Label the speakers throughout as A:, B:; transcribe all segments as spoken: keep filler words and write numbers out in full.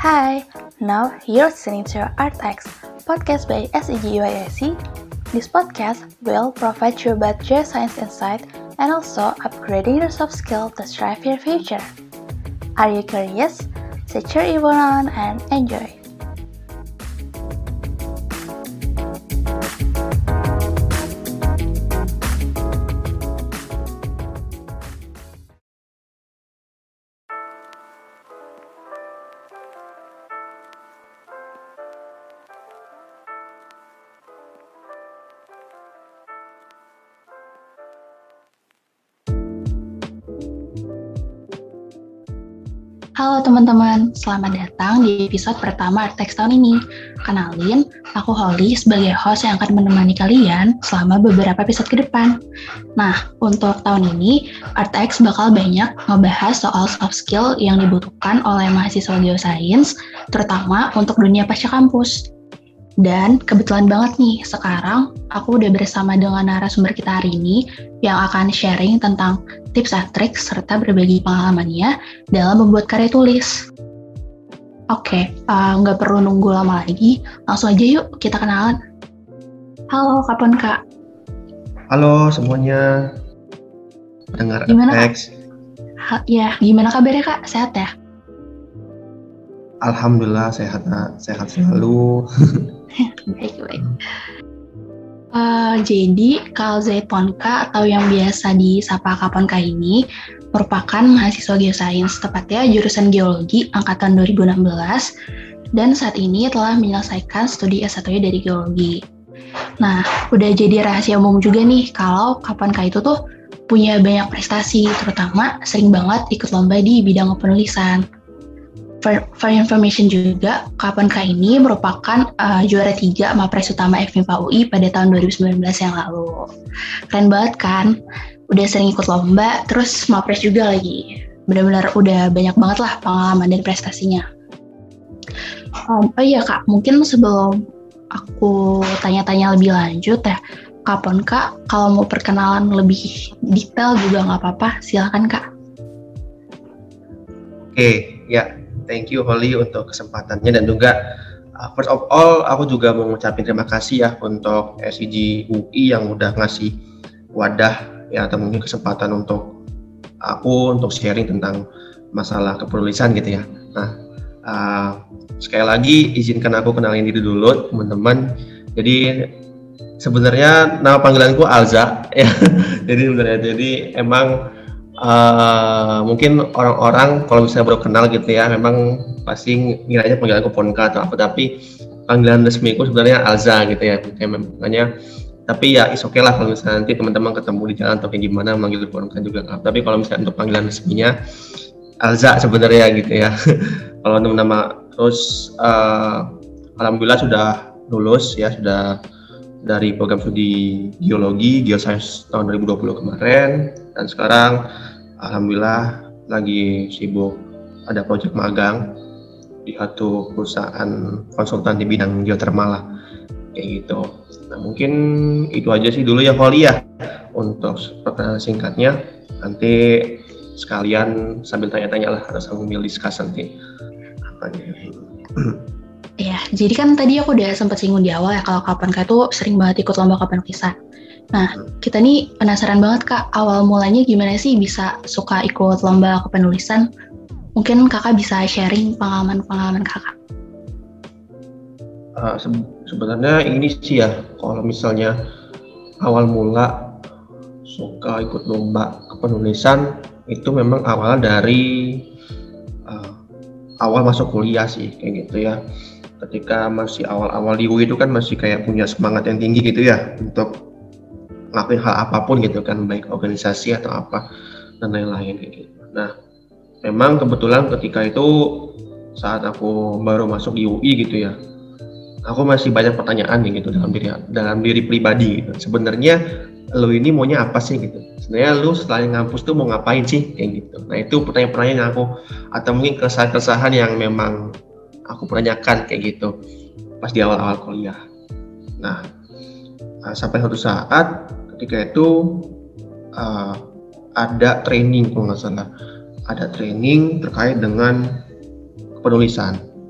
A: Hi, now you're listening to ArtX, podcast by S E G U I A C. This podcast will provide you about geoscience insight and also upgrading your soft skill to strive your future. Are you curious? Set your earphone on and enjoy. Halo teman-teman, selamat datang di episode pertama ArtX tahun ini. Kenalin, aku Holly sebagai host yang akan menemani kalian selama beberapa episode ke depan. Nah, untuk tahun ini, ArtX bakal banyak ngebahas soal soft skill yang dibutuhkan oleh mahasiswa geoscience, terutama untuk dunia pasca kampus. Dan kebetulan banget nih, sekarang aku udah bersama dengan narasumber kita hari ini yang akan sharing tentang tips and trik serta berbagi pengalamannya dalam membuat karya tulis. Oke, uh, nggak perlu nunggu lama lagi, langsung aja yuk kita kenalan. Halo, kapan Kak?
B: Halo semuanya, pendengar ArtX.
A: Ha, ya, gimana kabarnya Kak? Sehat ya?
B: Alhamdulillah sehat, sehat selalu.
A: Baik-baik. Uh, jadi, Kalzait Ponka atau yang biasa disapa Kak Ponka ini merupakan mahasiswa geoscience, tepatnya jurusan geologi angkatan dua ribu enam belas, dan saat ini telah menyelesaikan studi S satu-nya dari geologi. Nah, udah jadi rahasia umum juga nih kalau Kak Ponka itu tuh punya banyak prestasi, terutama sering banget ikut lomba di bidang penulisan. For, for information juga, Kak Ponka ini merupakan uh, juara tiga Mapres Utama FMIPA U I pada tahun dua ribu sembilan belas yang lalu. Keren banget kan? Udah sering ikut lomba, terus Mapres juga lagi. Benar-benar udah banyak banget lah pengalaman dan prestasinya. Um, oh iya Kak, mungkin sebelum aku tanya-tanya lebih lanjut ya, Kak Ponka kalau mau perkenalan lebih detail juga nggak apa-apa, silakan Kak.
B: Oke, okay, ya. Thank you Holly untuk kesempatannya dan juga uh, first of all aku juga mau ngucapin terima kasih ya untuk S I G U I yang udah ngasih wadah ya atau mungkin kesempatan untuk aku untuk sharing tentang masalah kepenulisan gitu ya. Nah uh, sekali lagi izinkan aku kenalin diri dulu teman-teman. Jadi sebenarnya nama panggilanku Alza ya. Jadi sebenarnya jadi emang Uh, mungkin orang-orang kalau misalnya baru kenal gitu ya memang pasti ngiranya panggilan aku Ponka atau apa, tapi panggilan resmiku sebenarnya Alza gitu ya makanya. Tapi ya is oke okay lah kalau misalnya nanti teman-teman ketemu di jalan atau kayak gimana manggil Ponka juga nggak, tapi kalau misalnya untuk panggilan resminya Alza sebenarnya gitu ya. Kalau nama terus uh, alhamdulillah sudah lulus ya, sudah dari program studi geologi, geoscience tahun dua ribu dua puluh kemarin, dan sekarang alhamdulillah lagi sibuk ada proyek magang di satu perusahaan konsultan di bidang geothermal lah, kayak gitu. Nah mungkin itu aja sih dulu ya Holly ya untuk perkenalan singkatnya, nanti sekalian sambil tanya-tanya lah atau sambil discuss nanti apanya.
A: Ya, jadi kan tadi aku udah sempat singgung di awal ya kalau Kak Ponka itu sering banget ikut lomba kepenulisan. Nah, kita nih penasaran banget Kak, awal mulanya gimana sih bisa suka ikut lomba kepenulisan? Mungkin Kakak bisa sharing pengalaman-pengalaman Kakak.
B: Uh, se- sebenarnya ini sih ya, kalau misalnya awal mula suka ikut lomba kepenulisan itu memang awal dari uh, awal masuk kuliah sih, kayak gitu ya. Ketika masih awal-awal di U I itu kan masih kayak punya semangat yang tinggi gitu ya untuk ngelakuin hal apapun gitu kan, baik organisasi atau apa dan lain-lain kayak gitu. Nah memang kebetulan ketika itu saat aku baru masuk di U I gitu ya, aku masih banyak pertanyaan gitu dalam diri dalam diri pribadi gitu. Sebenarnya lu ini maunya apa sih gitu, sebenarnya lu setelah ngampus tuh mau ngapain sih kayak gitu. Nah itu pertanyaan-pertanyaan yang aku, atau mungkin keresahan-keresahan yang memang aku pertanyakan kayak gitu pas di awal-awal kuliah. Nah sampai suatu saat ketika itu uh, ada training kalau nggak salah, ada training terkait dengan penulisan.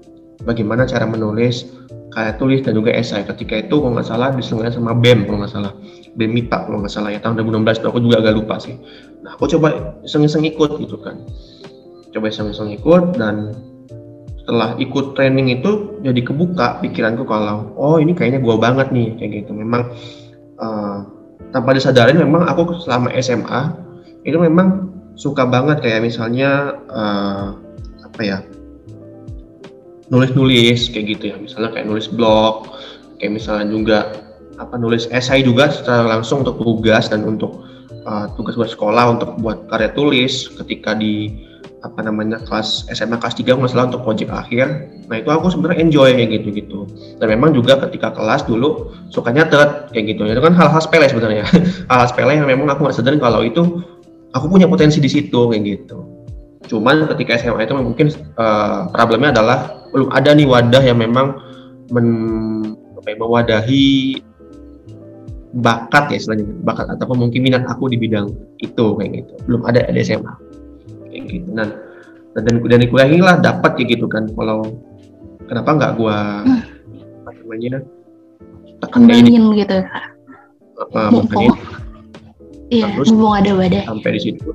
B: bagaimana cara menulis karya tulis dan juga esai. Ketika itu kalau nggak salah diselenggarakan sama B E M kalau nggak salah, B E M MIPA kalau nggak salah ya, tahun dua ribu enam belas itu aku juga agak lupa sih. Nah aku coba iseng-iseng ikut gitu kan, coba iseng-iseng ikut, dan setelah ikut training itu jadi kebuka pikiranku kalau oh ini kayaknya gua banget nih kayak gitu. Memang uh, tanpa disadarin memang aku selama S M A itu memang suka banget kayak misalnya uh, apa ya, nulis-nulis kayak gitu ya, misalnya kayak nulis blog, kayak misalnya juga apa nulis esai juga secara langsung untuk tugas dan untuk uh, tugas buat sekolah untuk buat karya tulis ketika di apa namanya kelas S M A kelas tiga masalah untuk proyek akhir. Nah itu aku sebenarnya enjoy kayak gitu-gitu. Dan memang juga ketika kelas dulu suka nyatet kayak gitu. Itu kan hal-hal sepele sebenarnya. Hal-hal sepele yang memang aku nggak sadar kalau itu aku punya potensi di situ kayak gitu. Cuman ketika S M A itu mungkin uh, problemnya adalah belum ada nih wadah yang memang men, apa ya, mewadahi bakat ya istilahnya, bakat ataupun mungkin minat aku di bidang itu kayak gitu. Belum ada di S M A. Kayak gitu. Dan dan dan di kuliah inilah dapat kayak gitu kan. Kalau kenapa nggak gua hmm. apa namanya tekan ini
A: gitu
B: apa makanya
A: iya mumpung ada wadah
B: sampai di situ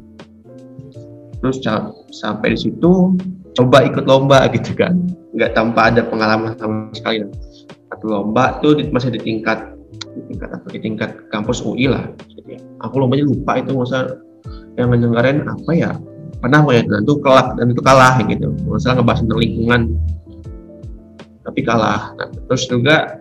B: terus ca- sampai di situ coba ikut lomba gitu kan, nggak tanpa ada pengalaman sama sekali. Satu lomba tuh di, masih di tingkat di tingkat apa di tingkat kampus U I lah gitu ya. Aku lombanya lupa itu masa yang nyelenggarain apa ya, pernah ya, dan itu kalah dan itu kalah gitu, masalah ngebahas tentang lingkungan tapi kalah. Nah, terus juga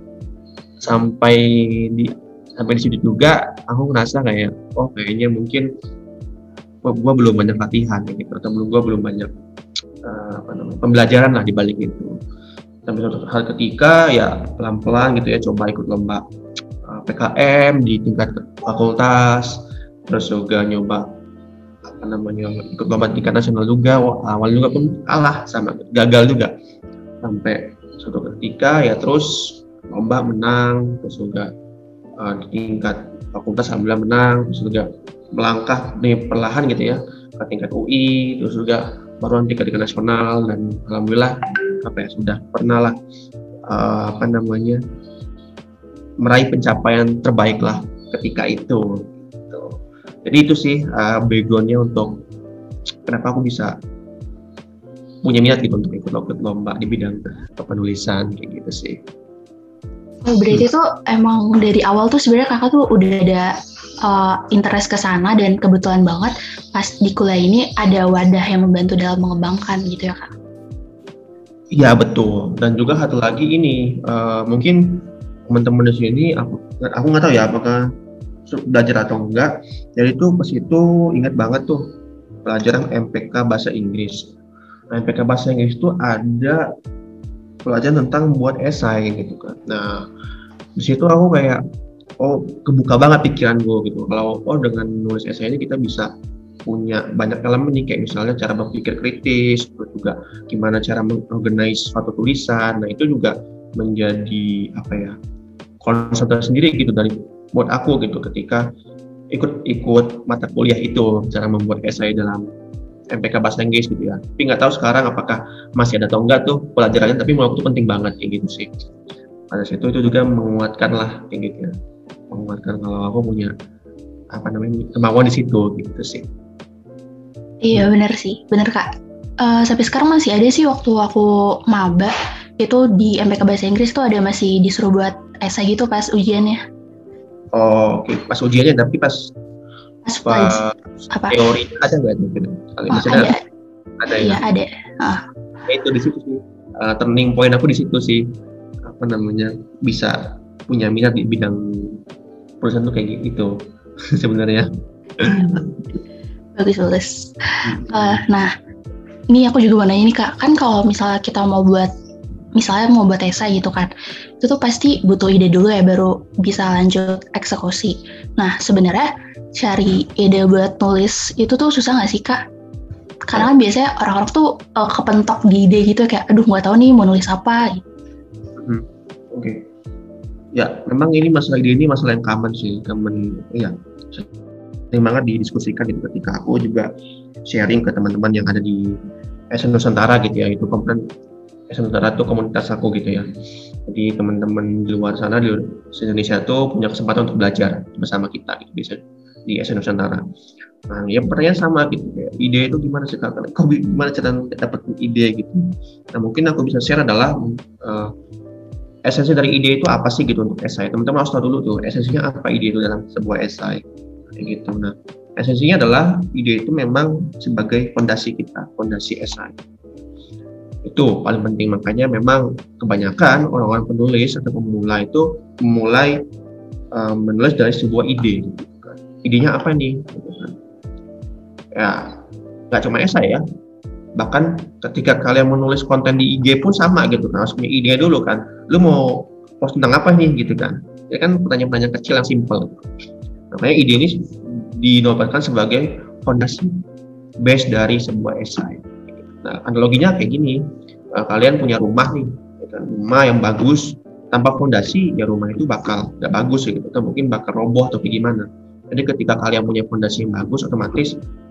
B: sampai di sampai di situ juga aku ngerasa kayak oh kayaknya mungkin oh, gue belum banyak latihan gitu, atau belum gue belum banyak uh, apa namanya pembelajaran lah di balik itu. Sampai suatu hal ketika ya pelan-pelan gitu ya coba ikut lomba uh, P K M di tingkat fakultas, terus juga nyoba apa namanya ikut lomba tingkat nasional juga. Wah, awal juga pun kalah sama gagal juga, sampai suatu ketika ya terus lomba menang, terus juga uh, di tingkat fakultas alhamdulillah menang, terus juga melangkah nih perlahan gitu ya ke tingkat U I, terus juga baru nanti ke tingkat nasional, dan alhamdulillah apa ya sudah pernah lah uh, apa namanya meraih pencapaian terbaik lah ketika itu. Gitu. Jadi itu sih uh, backgroundnya untuk kenapa aku bisa punya minat gitu untuk ikut lomba di bidang penulisan kayak gitu sih.
A: Oh, berarti hmm. tuh emang dari awal tuh sebenarnya kakak tuh udah ada uh, interest ke sana, dan kebetulan banget pas di kuliah ini ada wadah yang membantu dalam mengembangkan gitu ya kak?
B: Iya betul, dan juga satu lagi ini uh, mungkin teman-teman di sini aku aku nggak tahu ya apakah belajar atau enggak. Jadi itu pas itu ingat banget tuh pelajaran M P K bahasa Inggris. Nah, M P K bahasa Inggris itu ada pelajaran tentang membuat esai gitu kan. Nah di situ aku kayak oh kebuka banget pikiran gue gitu. Kalau oh dengan nulis esai ini kita bisa punya banyak elemen nih, kayak misalnya cara berpikir kritis, terus juga gimana cara mengorganize suatu tulisan. Nah itu juga menjadi apa ya konsep sendiri gitu dari buat aku gitu ketika ikut-ikut mata kuliah itu, cara membuat esai dalam M P K bahasa Inggris gitu ya. Tapi nggak tahu sekarang apakah masih ada atau enggak tuh pelajarannya, tapi menurut aku itu penting banget kayak gitu sih. Pada situ itu juga menguatkan lah kayak gitu ya, menguatkan kalau aku punya apa namanya kemauan di situ gitu sih.
A: Iya benar sih, benar kak. Uh, sampai sekarang masih ada sih waktu aku maba itu di M P K bahasa Inggris tuh ada masih disuruh buat esai gitu pas ujiannya.
B: Oh oke, okay. Pas ujiannya tapi pas
A: pas, pas apa?
B: Teori ada nggak tuh?
A: Oh, ada. Ada ya. Iya ada. Ah.
B: Ya, itu di situ sih. Uh, turning point aku di situ sih. Apa namanya bisa punya minat di bidang perusahaan tuh kayak gitu sebenarnya.
A: Bagus bagus. Uh, nah, ini aku juga mau nanya nih kak, kan kalau misalnya kita mau buat, misalnya mau buat esai gitu kan, itu tuh pasti butuh ide dulu ya baru bisa lanjut eksekusi. Nah sebenarnya cari ide buat nulis itu tuh susah nggak sih kak? Karena kan biasanya orang-orang tuh uh, kepentok di ide gitu kayak, aduh nggak tahu nih mau nulis apa.
B: Hmm, Oke. Okay. Ya, memang ini masalah ide ini masalah yang common sih, common ya. Sering banget didiskusikan gitu ketika aku juga sharing ke teman-teman yang ada di S N Nusantara gitu ya, itu kemudian S I Nusantara tuh komunitas aku gitu ya. Jadi teman-teman di luar sana di Indonesia tuh punya kesempatan untuk belajar bersama kita gitu bisa di S I Nusantara. Nah, ya pertanyaan sama gitu, kayak ide itu gimana sih kak? Kok gimana cara dapat ide gitu? Nah, mungkin aku bisa share adalah uh, esensi dari ide itu apa sih gitu untuk esai. Teman-teman harus tahu dulu tuh esensinya apa ide itu dalam sebuah esai, kayak gitu. Nah, esensinya adalah ide itu memang sebagai fondasi kita, fondasi esai. Itu paling penting, makanya memang kebanyakan orang-orang penulis atau pemula itu memulai uh, menulis dari sebuah ide. Gitu kan. Idenya apa nih? Gitu kan. Ya, nggak cuma esai ya. Bahkan ketika kalian menulis konten di I G pun sama gitu kan, harus punya ide dulu kan. Lu mau post tentang apa nih gitu kan? Ya kan pertanyaan-pertanyaan kecil yang simple. Makanya ide ini dinobatkan sebagai fondasi base dari sebuah esai. Nah, analoginya kayak gini, kalian punya rumah nih, rumah yang bagus, tanpa fondasi ya rumah itu bakal nggak bagus ya gitu, atau mungkin bakal roboh atau gimana. Jadi ketika kalian punya fondasi yang bagus, otomatis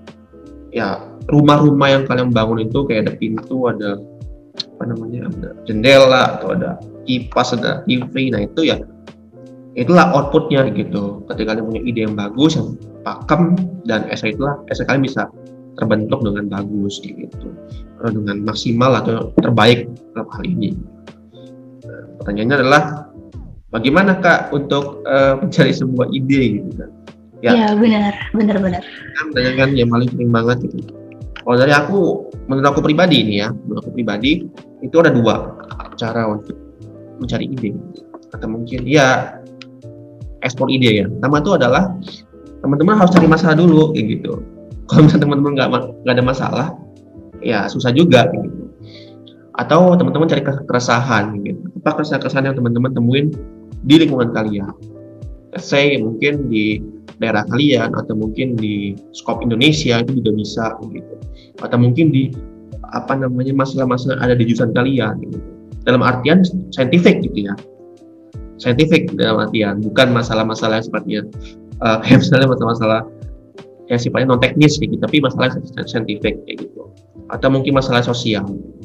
B: ya rumah-rumah yang kalian bangun itu kayak ada pintu, ada apa namanya, ada jendela atau ada kipas, ada T V, nah itu ya itulah outputnya gitu. Ketika kalian punya ide yang bagus, yang pakem, dan esai itulah esai kalian bisa terbentuk dengan bagus gitu, atau dengan maksimal atau terbaik dalam hal ini. Nah, pertanyaannya adalah bagaimana kak untuk uh, mencari sebuah ide gitu kan?
A: Ya, ya benar, benar, benar.
B: Kan banyak kan yang paling sering banget gitu. Kalau dari aku, menurut aku pribadi ini ya, menurut aku pribadi itu ada dua cara untuk mencari ide, atau mungkin ya ekspor ide ya. Pertama itu adalah teman-teman harus cari masalah dulu kayak gitu. Kalau misalnya teman-teman nggak nggak ada masalah, ya susah juga kayak gitu. Atau teman-teman cari keresahan gitu. Apa keresahan-keresahan yang teman-teman temuin di lingkungan kalian? Saya mungkin di daerah kalian, atau mungkin di skop Indonesia itu juga bisa gitu. Atau mungkin di apa namanya masalah-masalah ada di jurusan kalian gitu. Dalam artian saintifik gitu ya. Saintifik dalam artian bukan masalah-masalah yang sifatnya uh, kayak misalnya masalah-masalah yang sifatnya non teknis gitu, tapi masalah saintifik kayak gitu. Atau mungkin masalah sosial.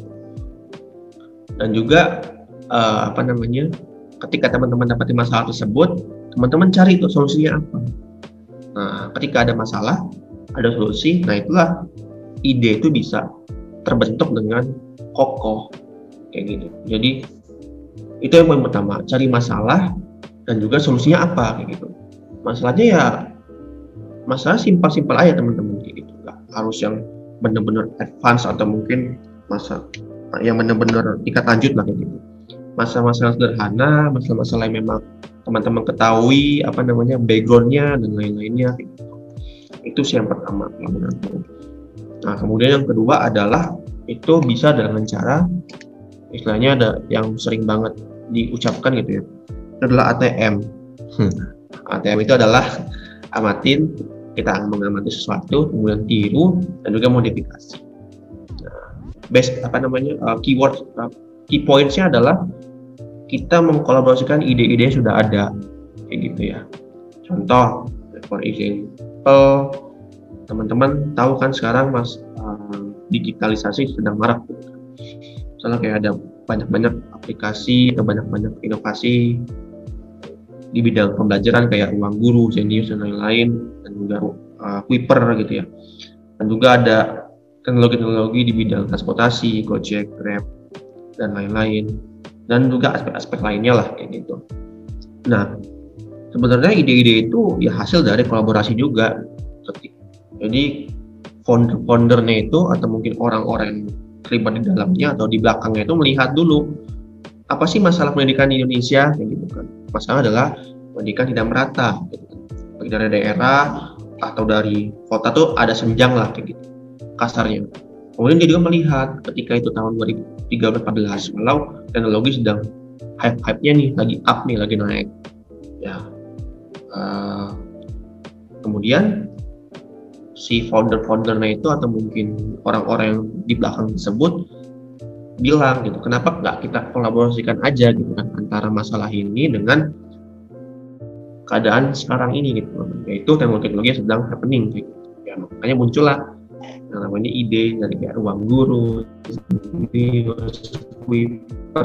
B: Dan juga uh, apa namanya, ketika teman-teman dapatin masalah tersebut, teman-teman cari itu solusinya apa. Nah, ketika ada masalah, ada solusi, nah itulah ide itu bisa terbentuk dengan kokoh kayak gitu. Jadi itu yang paling pertama, cari masalah dan juga solusinya apa kayak gitu. Masalahnya ya masalah simpel-simpel aja teman-teman kayak gitu. Nggak harus yang benar-benar advance atau mungkin masa yang benar-benar tingkat lanjut lah kayak gitu. Masalah-masalah sederhana, masalah-masalah yang memang teman-teman ketahui apa namanya backgroundnya dan lain-lainnya gitu. Itu sih yang pertama menurutku. Nah, kemudian yang kedua adalah itu bisa dengan cara istilahnya ada yang sering banget diucapkan gitu ya, itu adalah A T M. hmm. A T M itu adalah amatin, kita mengamati sesuatu kemudian tiru dan juga modifikasi. Nah, best apa namanya uh, keyword uh, key points-nya adalah kita mengkolaborasikan ide-ide yang sudah ada kayak gitu ya. Contoh, for example, teman-teman tahu kan sekarang mas uh, digitalisasi sedang marak. Misalnya kayak ada banyak-banyak aplikasi atau banyak-banyak inovasi di bidang pembelajaran kayak Ruang Guru, Zenius dan lain-lain, dan juga uh, Kuiper gitu ya. Dan juga ada teknologi-teknologi di bidang transportasi, Gojek, Grab dan lain-lain, dan juga aspek-aspek lainnya lah kayak gitu. Nah, sebenarnya ide-ide itu ya hasil dari kolaborasi juga. Jadi founder-foundernya itu atau mungkin orang-orang yang terlibat di dalamnya atau di belakangnya itu melihat dulu apa sih masalah pendidikan di Indonesia kayak gitu kan. Masalah adalah pendidikan tidak merata gitu kan. Baik dari daerah atau dari kota tuh ada senjang lah kayak gitu kasarnya. Kemudian dia juga melihat ketika itu tahun dua ribu tiga belas empat belas kalau teknologi sedang hype-hype-nya nih, lagi up nih, lagi naik ya. Uh, kemudian si founder-foundernya itu atau mungkin orang-orang yang di belakang tersebut bilang gitu, kenapa nggak kita kolaborasikan aja gitu kan antara masalah ini dengan keadaan sekarang ini gitu, yaitu teknologi-teknologi yang sedang happening gitu. Ya, makanya muncullah yang namanya ide dari kayak ruang guru, Sweeper,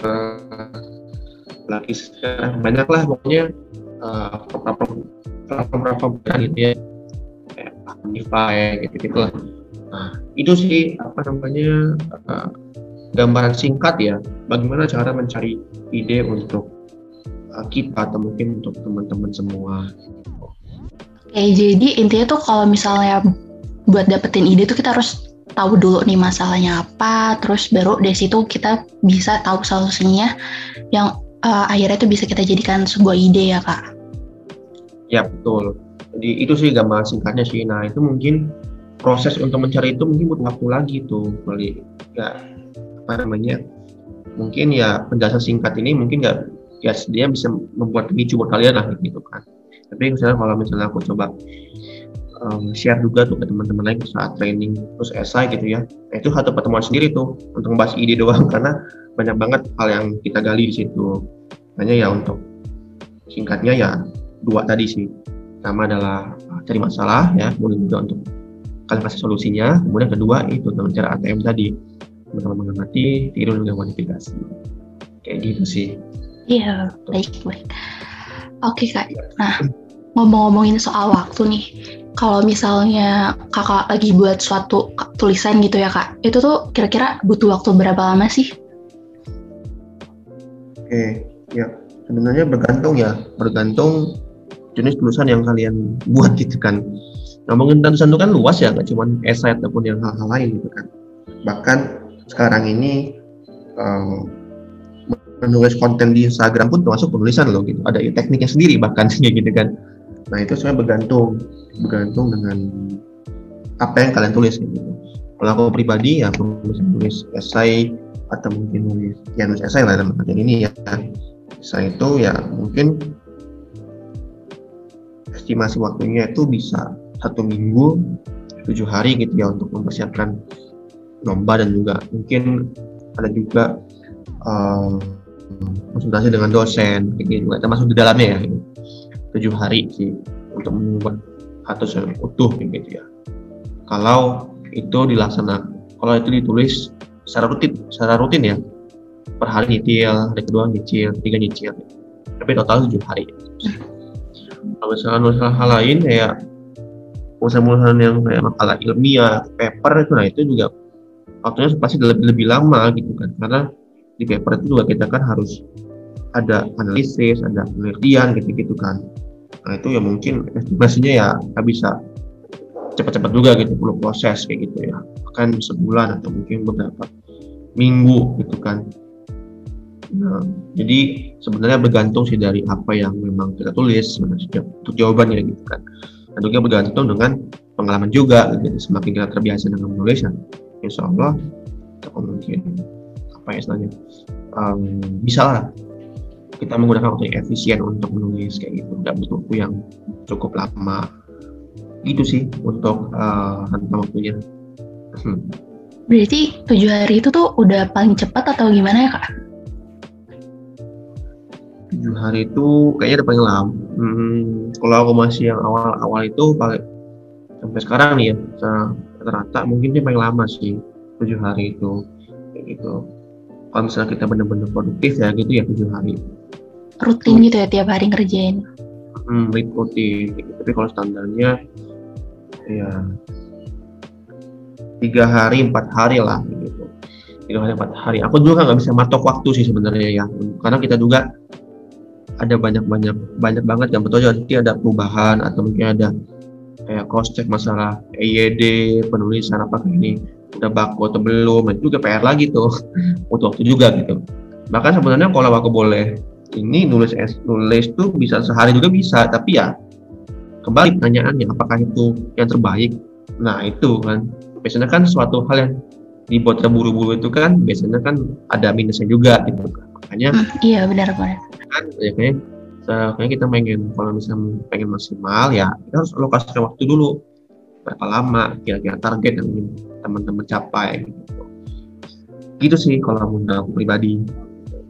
B: lagi sekarang banyak lah pokoknya uh, platform-platform gitu ya, kayak Amplify gitu-gitu lah. Nah itu sih apa namanya uh, gambaran singkat ya, bagaimana cara mencari ide untuk uh, kita atau mungkin untuk teman-teman semua.
A: Oke, jadi intinya tuh kalau misalnya buat dapetin ide tuh kita harus tahu dulu nih masalahnya apa, terus baru dari situ kita bisa tahu solusinya yang uh, akhirnya tuh bisa kita jadikan sebuah ide ya Kak.
B: Ya betul. Jadi itu sih gambaran singkatnya sih. Nah itu mungkin proses untuk mencari itu mungkin butuh waktu lagi tuh, kali ya apa namanya? Mungkin ya penjelasan singkat ini mungkin nggak ya dia bisa membuat pemicu buat kalian lah gitu kan. Tapi misalnya kalau misalnya aku coba um, share juga tuh ke teman-teman lain saat training terus esai gitu ya, nah, itu satu pertemuan sendiri tuh untuk membahas ide doang karena banyak banget hal yang kita gali di situ. Hanya ya untuk singkatnya ya dua tadi sih. Pertama adalah cari masalah ya, kemudian juga untuk kalian kasih solusinya. Kemudian kedua itu dengan cara A T M tadi, teman-teman mengamati, tiru dan modifikasi. Kayak gitu sih.
A: Iya, baik baik. Oke Kak. Nah, ngomong-ngomongin soal waktu nih, kalau misalnya kakak lagi buat suatu tulisan gitu ya Kak, itu tuh kira-kira butuh waktu berapa lama sih?
B: Oke, ya sebenarnya bergantung ya, bergantung jenis tulisan yang kalian buat gitu kan. Ngomongin tulisan itu kan luas ya, nggak cuma esai ataupun yang hal-hal lain gitu kan. Bahkan sekarang ini um, menulis konten di Instagram pun termasuk penulisan loh gitu. Ada tekniknya sendiri bahkan kayak gitu kan. Nah itu sebenarnya bergantung, bergantung dengan apa yang kalian tulis gitu. Kalau aku pribadi ya nulis nulis esai atau mungkin nulis ya nulis esai lah dalam artian ini ya. Esai itu ya mungkin estimasi waktunya itu bisa satu minggu, tujuh hari gitu ya untuk mempersiapkan lomba, dan juga mungkin ada juga uh, konsultasi dengan dosen, gitu juga termasuk di dalamnya ya, gitu. tujuh hari sih untuk membuat katus yang utuh gitu ya. Kalau itu dilaksanakan, kalau itu ditulis secara rutin, secara rutin ya, per hari nyicil, hari kedua nyicil, tiga nyicil, tapi total tujuh hari. Kalau misalkan nulis hal lain kayak usaha-usaha yang kayak makalah ilmiah, paper itu, nah itu juga waktunya pasti lebih lebih lama gitu kan, karena di paper itu juga kita kan harus ada analisis, ada penelitian gitu-gitu kan. Nah itu ya mungkin estimasinya ya nggak bisa cepat-cepat juga gitu, perlu proses kayak gitu ya, bahkan sebulan atau mungkin beberapa minggu gitu kan. Nah, jadi sebenarnya bergantung sih dari apa yang memang kita tulis sebenarnya untuk jawabannya gitu kan. Dan juga bergantung dengan pengalaman juga gitu. Semakin kita terbiasa dengan menulis, insya Allah atau mungkin apa ya istilahnya um, bisa lah kita menggunakan waktu yang efisien untuk menulis kayak gitu, nggak butuh waktu yang cukup lama gitu sih untuk uh, rentang waktunya. Hmm.
A: Berarti tujuh hari itu tuh udah paling cepat atau gimana ya Kak?
B: Tujuh hari itu kayaknya udah paling lama. Hmm, kalau aku masih yang awal-awal itu paling sampai sekarang nih ya, rata-rata mungkin dia paling lama sih tujuh hari itu kayak gitu. Kalau misalnya kita benar-benar produktif ya gitu ya tujuh hari.
A: Rutin gitu ya tiap hari ngerjain?
B: Hmm, rutin. Gitu. Tapi kalau standarnya ya tiga hari empat hari lah gitu. Tiga hari empat hari. Aku juga nggak bisa matok waktu sih sebenarnya ya, karena kita juga ada banyak-banyak banyak banget yang betul nanti ada perubahan atau mungkin ada kayak cross check masalah E Y D, penulisan apakah ini udah baku atau belum, itu juga P R lagi tuh, butuh waktu juga gitu. Bahkan sebenarnya kalau aku boleh ini nulis nulis tuh bisa sehari juga bisa, tapi ya kembali pertanyaannya apakah itu yang terbaik. Nah itu kan biasanya kan suatu hal yang dibuat terburu-buru itu kan biasanya kan ada minusnya juga gitu kan. Makanya
A: hmm, iya benar-benar
B: kan ya kayak kayaknya kita pengen kalau misalnya pengen maksimal ya kita harus alokasikan waktu dulu berapa lama kira-kira target yang ingin teman-teman capai gitu. Gitu sih kalau menurut aku pribadi.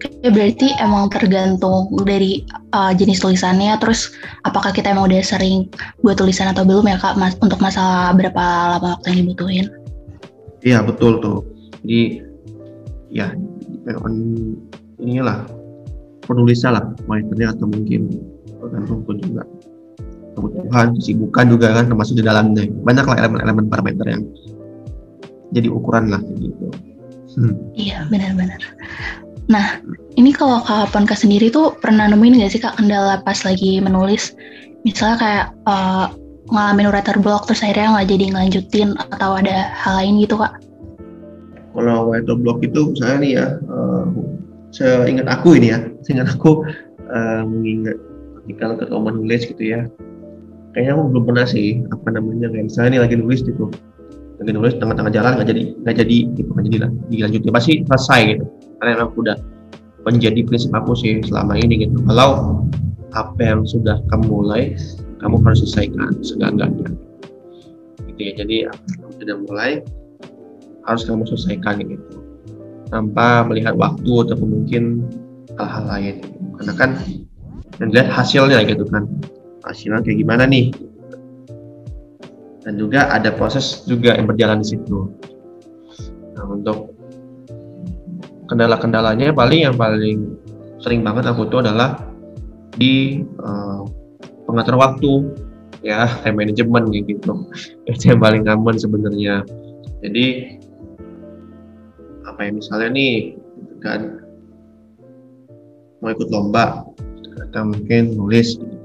A: Ya, berarti emang tergantung dari uh, jenis tulisannya, terus apakah kita emang udah sering buat tulisan atau belum ya Kak, mas, untuk masalah berapa lama waktu yang dibutuhin.
B: Iya betul tuh. Jadi ya inilah penulisnya lah, writernya atau mungkin tergantung pun juga kebutuhan, kesibukan juga kan termasuk di dalamnya. Banyak lah elemen-elemen parameter yang jadi ukuran lah gitu.
A: Hmm. Iya benar-benar. Nah, ini kalau Kak Ponka sendiri tuh pernah nemuin nggak sih Kak kendala pas lagi menulis? Misalnya kayak uh, ngalamin writer block terus akhirnya nggak jadi ngelanjutin atau ada hal lain gitu Kak?
B: Kalau writer block itu misalnya nih ya, uh, saya ingat aku ini ya, saya ingat aku uh, mengingat ketika ketika menulis gitu ya, kayaknya aku belum pernah sih apa namanya kayak misalnya nih lagi nulis gitu, lagi nulis tengah-tengah jalan nggak jadi nggak jadi gitu nggak jadi lah dilanjutin pasti selesai gitu. Karena aku udah menjadi prinsip aku sih selama ini gitu. Kalau apa yang sudah kamu mulai, kamu harus selesaikan segala-galanya. Gitu ya. Jadi apa yang sudah mulai harus kamu selesaikan gitu. Tanpa melihat waktu atau mungkin hal-hal lain. Gitu. Karena kan yang dilihat hasilnya gitu kan. Hasilnya kayak gimana nih? Dan juga ada proses juga yang berjalan di situ. Nah, untuk kendala-kendalanya paling yang paling sering banget aku tuh adalah di uh, pengatur waktu ya, time management gitu. Itu yang paling aman sebenarnya. Jadi apa ya misalnya nih kan mau ikut lomba atau mungkin nulis gitu.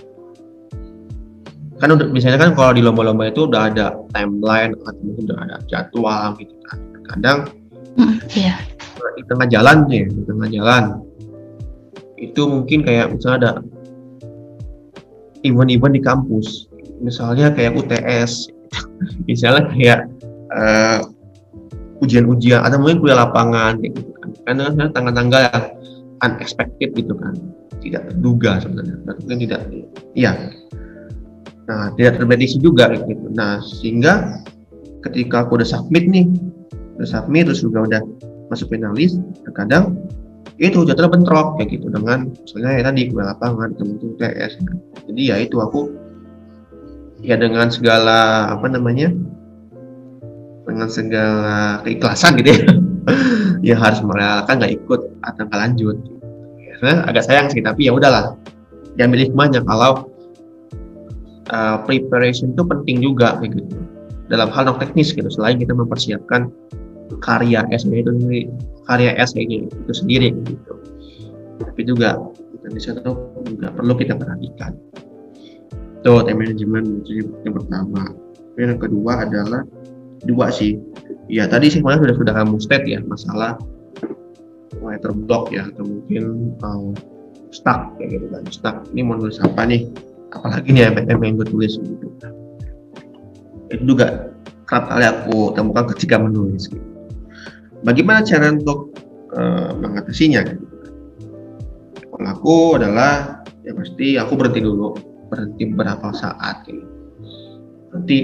B: Kan udah misalnya kan kalau di lomba-lomba itu udah ada timeline atau mungkin udah ada jadwal gitu kan. Kadang
A: mm, yeah.
B: di tengah jalan nih, di tengah jalan itu mungkin kayak misalnya ada event-event di kampus, misalnya kayak U T S, misalnya kayak uh, ujian-ujian atau mungkin kuliah lapangan kayak gitu kan, karena tanggal-tanggal yang unexpected gitu kan, tidak terduga sebenarnya, mungkin tidak, iya, nah tidak terprediksi juga gitu. Nah sehingga ketika aku udah submit nih, udah submit terus juga udah masuk finalis, terkadang itu jadwal bentrok kayak gitu dengan misalnya ya tadi kuliah lapangan atau mungkin U T S. Jadi ya itu aku ya dengan segala apa namanya dengan segala keikhlasan gitu ya ya harus merelakan nggak ikut atau nggak lanjut. Ya, agak sayang sih tapi ya udahlah, diambil hikmahnya kalau uh, preparation itu penting juga kayak gitu dalam hal non teknis gitu, selain kita mempersiapkan karya esai itu sendiri, karya esainya itu sendiri gitu. Tapi juga di situ juga perlu kita perhatikan. Itu time management yang pertama. Yang kedua adalah dua sih. Ya tadi sih malah sudah sudah kamu state ya masalah writer block ya atau mungkin um, stuck kayak gitu kan. Stuck ini mau nulis apa nih? Apalagi nih yang yang gue tulis gitu. Itu juga kerap kali aku temukan ketika menulis gitu. Bagaimana cara untuk uh, mengatasinya? Gitu. Kalau aku adalah ya pasti aku berhenti dulu, berhenti beberapa saat. Gitu. Nanti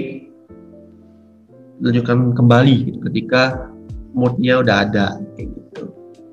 B: lanjutkan kembali gitu, ketika moodnya udah ada. Gitu.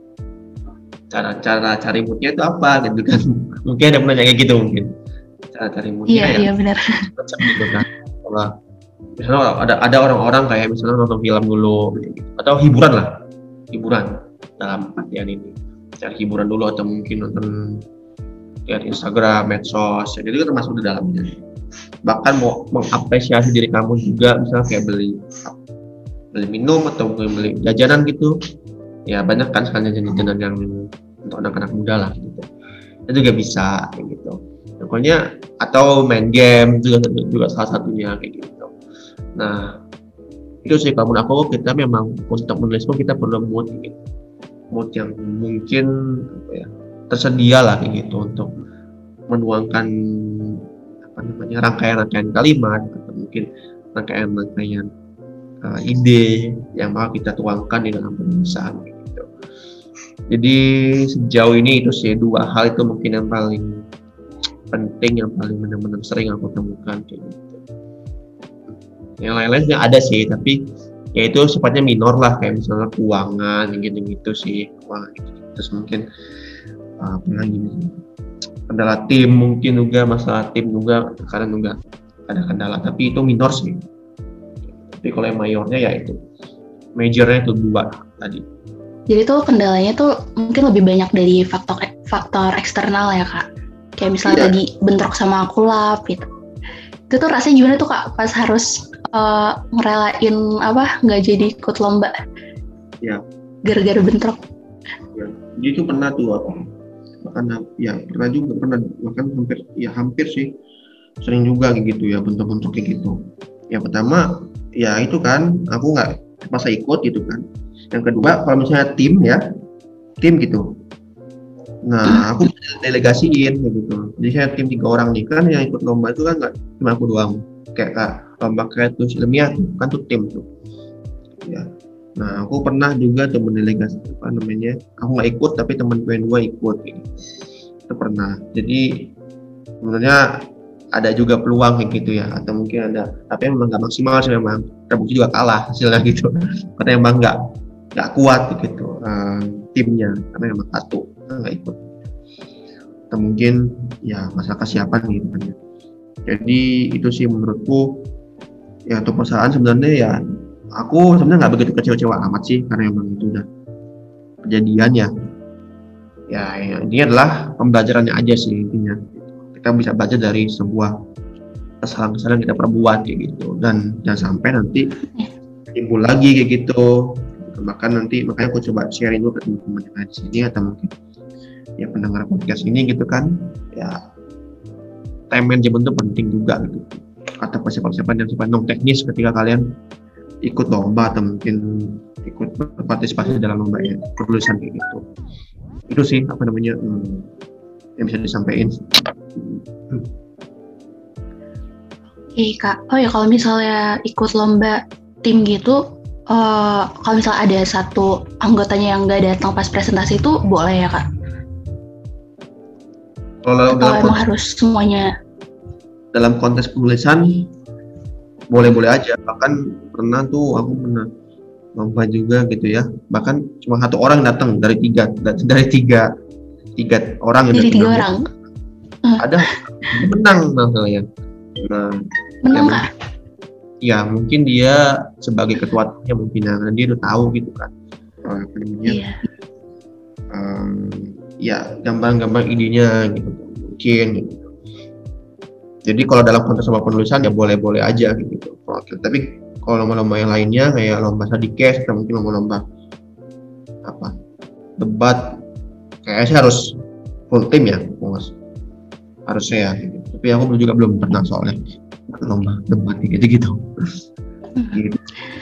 B: Cara-cara cari moodnya itu apa? Gitu kan? Mungkin ada pernah kayak gitu mungkin. Cara cari moodnya
A: iya,
B: ya.
A: Iya benar.
B: Gitu kan. Kalau misalnya ada ada orang-orang kayak misalnya nonton film dulu gitu. Atau hiburan lah, hiburan dalam artian ini cari hiburan dulu atau mungkin nonton lihat Instagram, medsos, jadi itu termasuk di dalamnya. Bahkan mau mengapresiasi diri kamu juga, misalnya kayak beli beli minum atau beli jajanan gitu, ya banyak kan sekarang jajanan yang untuk anak-anak muda lah gitu, itu juga bisa kayak gitu. Pokoknya atau main game juga juga salah satunya kayak gitu. Nah itu sih kalau menurut aku kita memang untuk menulis pun kita perlu mood gitu, mood yang mungkin apa ya tersedia lah kayak gitu untuk menuangkan apa namanya rangkaian-rangkaian kalimat atau mungkin rangkaian-rangkaian uh, ide yang mau kita tuangkan di dalam penulisan gitu. Jadi sejauh ini itu sih dua hal itu mungkin yang paling penting, yang paling benar-benar sering aku temukan kayak gitu. Yang lain-lainnya ada sih, tapi ya itu sifatnya minor lah, kayak misalnya keuangan gitu-gitu sih, keuangan gitu. Terus mungkin uh, apa lagi nih? Kendala tim mungkin juga, masalah tim juga kadang juga ada kendala, tapi itu minor sih. Tapi kalau yang mayornya ya itu, majornya itu dua tadi.
A: Jadi tuh kendalanya tuh mungkin lebih banyak dari faktor faktor eksternal ya kak. Kayak misalnya
B: Iya.
A: tadi bentrok sama kulap gitu. Itu tuh rasanya gimana tuh kak pas harus uh, ngerelain apa nggak jadi ikut lomba?
B: Ya.
A: Gara-gara bentrok.
B: Ya. Jadi itu pernah tuh apa? Bahkan ya pernah juga pernah bahkan hampir ya hampir sih sering juga kayak gitu ya, bentuk-bentuk kayak gitu. Yang pertama ya itu kan aku nggak masa ikut gitu kan. Yang kedua kalau misalnya tim ya tim gitu, nah aku delegasiin kayak gitu. Jadi saya tim tiga orang nih, kan yang ikut lomba itu kan nggak cuma aku doang, kayak kak lomba kreatif ilmiah tuh kan tuh tim tuh ya. Nah aku pernah juga tuh mendelegasi apa namanya, aku nggak ikut tapi temanku yang dua ikut gitu. Itu pernah. Jadi sebenarnya ada juga peluang kayak gitu ya, atau mungkin ada, tapi memang nggak maksimal sih, memang terbukti juga kalah hasilnya gitu karena emang nggak nggak kuat gitu uh, timnya, karena memang satu nggak ikut, atau mungkin ya masalah kesiapan gitu kan ya. Jadi itu sih menurutku ya, untuk perusahaan sebenarnya ya aku sebenarnya nggak begitu kecewa-kecewa amat sih, karena emang itu udah kejadian ya. Ya, ya ini adalah pembelajarannya aja sih intinya. Kita bisa belajar dari sebuah kesalahan-kesalahan yang kita perbuat kayak gitu, dan jangan sampai nanti timbul lagi kayak gitu. Bahkan nanti makanya aku coba sharing dulu ke teman-teman yang ada di sini, atau mungkin ya pendengar podcast ini gitu kan. Ya time management itu penting juga gitu. Atau persiapan-persiapan yang sifatnya non teknis ketika kalian ikut lomba atau mungkin ikut berpartisipasi dalam lomba ya, penulisan kayak gitu. Itu sih apa namanya hmm, yang bisa disampaikan. Hmm.
A: Oke kak, oh ya kalau misalnya ikut lomba tim gitu, uh, kalau misalnya ada satu anggotanya yang nggak datang pas presentasi itu boleh ya kak?
B: Kalau
A: atau emang harus semuanya?
B: Dalam konteks penulisan boleh-boleh aja, bahkan pernah tuh aku pernah lomba juga gitu ya, bahkan cuma satu orang datang dari tiga dari tiga tiga orang yang
A: Dari tiga
B: datang.
A: orang?
B: Ada menang masalahnya. Nah,
A: menang
B: ya,
A: kak?
B: Ya mungkin dia sebagai ketua timnya mungkin, nah, dia udah tahu gitu kan apa namanya,
A: Iya.
B: um, ya gambar-gambar idenya gitu mungkin gitu. Jadi kalau dalam konteks lomba penulisan ya boleh-boleh aja gitu. Oke. Tapi kalau lomba-lomba yang lainnya kayak lomba sadikes atau mungkin lomba-lomba apa debat, kayaknya sih harus full tim ya, mas. Harusnya ya. Gitu. Tapi aku juga belum pernah soalnya lomba debat gitu-gitu. Gitu.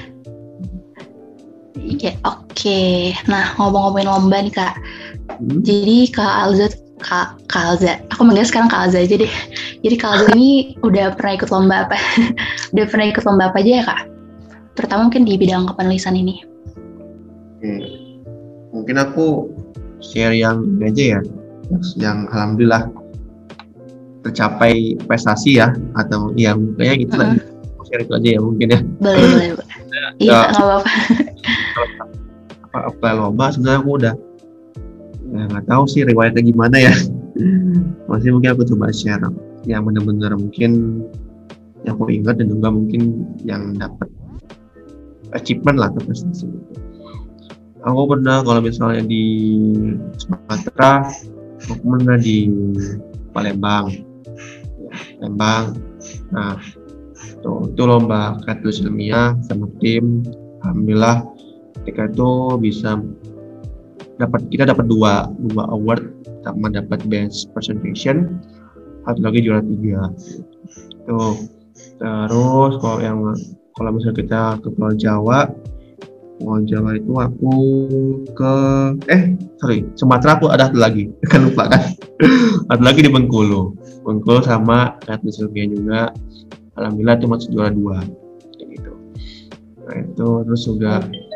A: Iya, oke. Okay. Nah, ngomong-ngomongin lomba nih kak. Hmm. Jadi Kak Alza, Kak, Kak Alza, aku manggil sekarang Kak Alza aja deh. Jadi Kak Alza ini udah pernah ikut lomba apa? Udah pernah ikut lomba apa aja ya kak? Terutama mungkin di bidang kepenulisan ini.
B: Oke. Mungkin aku share yang ini aja ya, yang alhamdulillah tercapai prestasi ya, atau yang kayak gitu lah. Uh-huh. Share itu aja ya mungkin ya.
A: Boleh, boleh, boleh. Iya, nggak apa-apa.
B: Apa apa lomba sebenarnya aku udah ya, nggak tahu sih riwayatnya gimana ya. Masih mungkin aku coba share yang benar-benar mungkin yang aku ingat, dan juga mungkin yang dapat achievement lah atau prestasi. Aku pernah kalau misalnya di Sumatera, aku pernah di Palembang. Palembang. Nah, tuh, itu lomba kreatif ilmiah sama tim. Alhamdulillah ketika itu bisa dapat, kita dapat dua dua award, sama dapat best presentation, satu lagi juara tiga. Tuh. Terus kalau yang kalau misalnya kita ke Pulau Jawa, Pulau Jawa itu aku ke eh sorry Sumatera aku ada satu lagi kan lupa kan ada lagi di Bengkulu Bengkulu sama kreatif ilmiah juga, alhamdulillah itu masuk juara dua gitu. Nah itu terus juga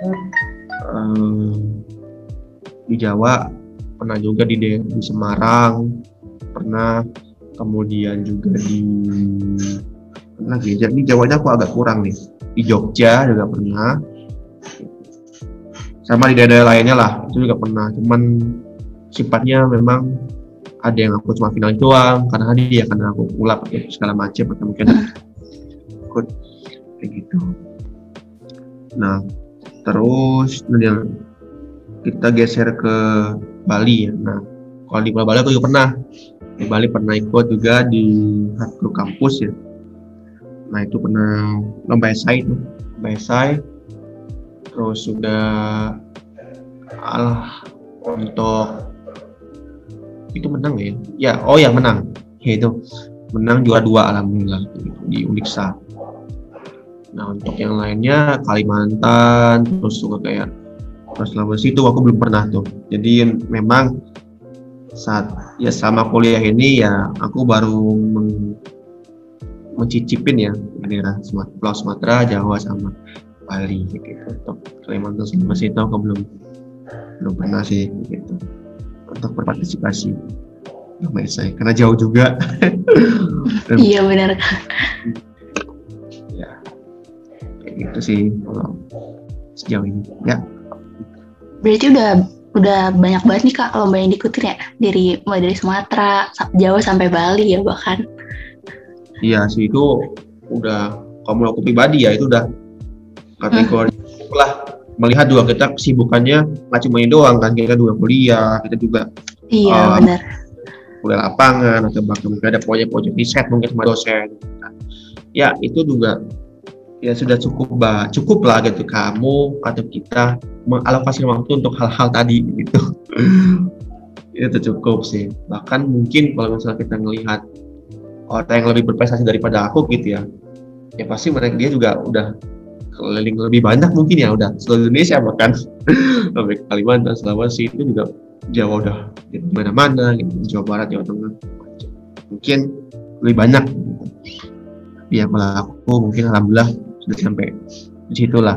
B: um, di Jawa pernah juga di, di Semarang pernah, kemudian juga di lagi jadi Jawanya aku agak kurang nih, di Jogja juga pernah, Sama di daerah lainnya lah, itu juga pernah. Cuman sifatnya memang ada yang aku cuma final doang karena hadiah, karena aku ulap segala macam atau mungkin ikut kayak gitu. Nah, terus yang kita geser ke Bali ya. Nah, kalau di Bali aku juga pernah. Di Bali pernah ikut juga di satu kampus ya. Nah, itu pernah lomba esai tuh, lomba esai. Terus sudah alah untuk itu menang ya. Ya, oh ya menang. Ya itu menang juara dua alhamdulillah di Uniksa. Nah, untuk yang lainnya Kalimantan, terus juga kayak Sulawesi itu aku belum pernah tuh. Jadi memang saat ya sama kuliah ini ya aku baru meng, mencicipin ya daerah Sumatera, Pulau Sumatera, Jawa sama Bali gitu. Untuk Kalimantan Sulawesi itu aku belum belum pernah sih gitu untuk berpartisipasi sama saya karena jauh juga. Dan,
A: iya benar.
B: Ya kayak gitu sih kalau sejauh ini ya.
A: Berarti udah udah banyak banget nih Kak lomba yang diikutin ya, dari mulai dari Sumatera, Jawa sampai Bali ya bahkan.
B: Iya sih itu udah, kalau aku pribadi ya itu udah kategori hmm. lah. Melihat juga kita kesibukannya nggak cuma ini doang kan, kita juga kuliah, kita juga
A: iya uh, benar
B: kuliah lapangan atau bahkan mungkin ada proyek-proyek riset mungkin sama dosen. Ya itu juga ya sudah cukup bah, cukup lah gitu kamu atau kita mengalokasi waktu untuk hal-hal tadi gitu. Itu cukup sih. Bahkan mungkin kalau misalnya kita melihat orang yang lebih berprestasi daripada aku gitu ya, ya pasti mereka dia juga udah keliling lebih banyak mungkin ya, udah seluruh Indonesia bahkan sampai Kalimantan, Sulawesi itu juga Jawa udah di mana-mana gitu, Jawa Barat, Jawa Tengah mungkin lebih banyak gitu. Ya kalau aku mungkin alhamdulillah sudah sampai di situ lah.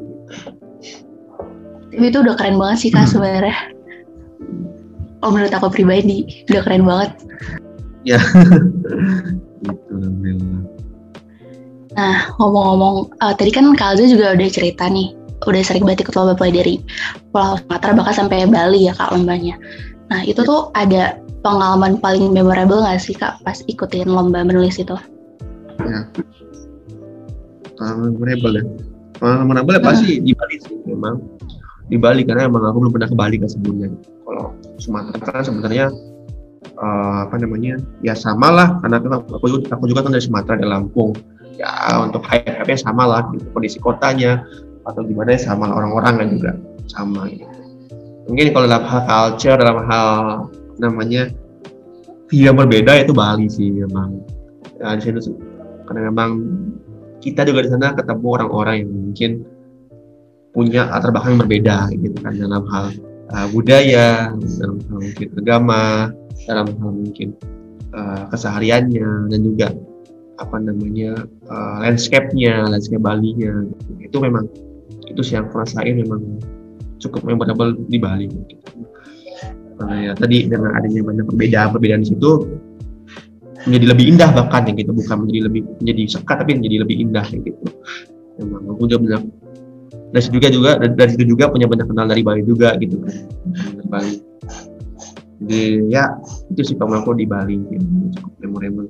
A: Tapi itu udah keren banget sih Kak hmm. sebenarnya. Oh menurut aku pribadi udah keren banget.
B: Ya. Gitu alhamdulillah.
A: Nah ngomong-ngomong, uh, tadi kan Kak Alza juga udah cerita nih, udah sering banget ikut lomba mulai dari Pulau Sumatera bahkan sampai Bali ya Kak lombanya. Nah itu tuh ada pengalaman paling memorable nggak sih Kak pas ikutin lomba menulis itu?
B: Ya. Pengalaman memorable ya. Pengalaman memorable ya pasti hmm. di Bali sih memang. Di Bali karena emang aku belum pernah ke Bali kan sebelumnya. Kalau Sumatera kan sebenarnya uh, apa namanya ya sama lah, karena aku, aku juga kan dari Sumatera, dari Lampung. Ya untuk hype-nya sama lah gitu, kondisi kotanya atau gimana ya sama lah, orang-orangnya juga sama gitu. Mungkin kalau dalam hal culture, dalam hal namanya yang berbeda itu Bali sih memang. Ya, di situ karena memang kita juga di sana ketemu orang-orang yang mungkin punya latar belakang yang berbeda gitu kan, dalam hal uh, budaya, dalam hal mungkin agama, dalam hal mungkin uh, kesehariannya dan juga apa namanya uh, landscape-nya, landscape Bali-nya gitu. Itu memang itu sih yang aku rasain memang cukup memorable di Bali gitu. Karena ya tadi dengan adanya banyak perbedaan-perbedaan di situ menjadi lebih indah bahkan ya gitu, bukan menjadi lebih menjadi sekat tapi menjadi lebih indah ya gitu. Memang aku udah benar dari situ juga juga dari situ juga punya banyak kenal dari Bali juga gitu kan, dari Bali. Jadi ya itu sih kalau aku di Bali gitu, cukup memorable.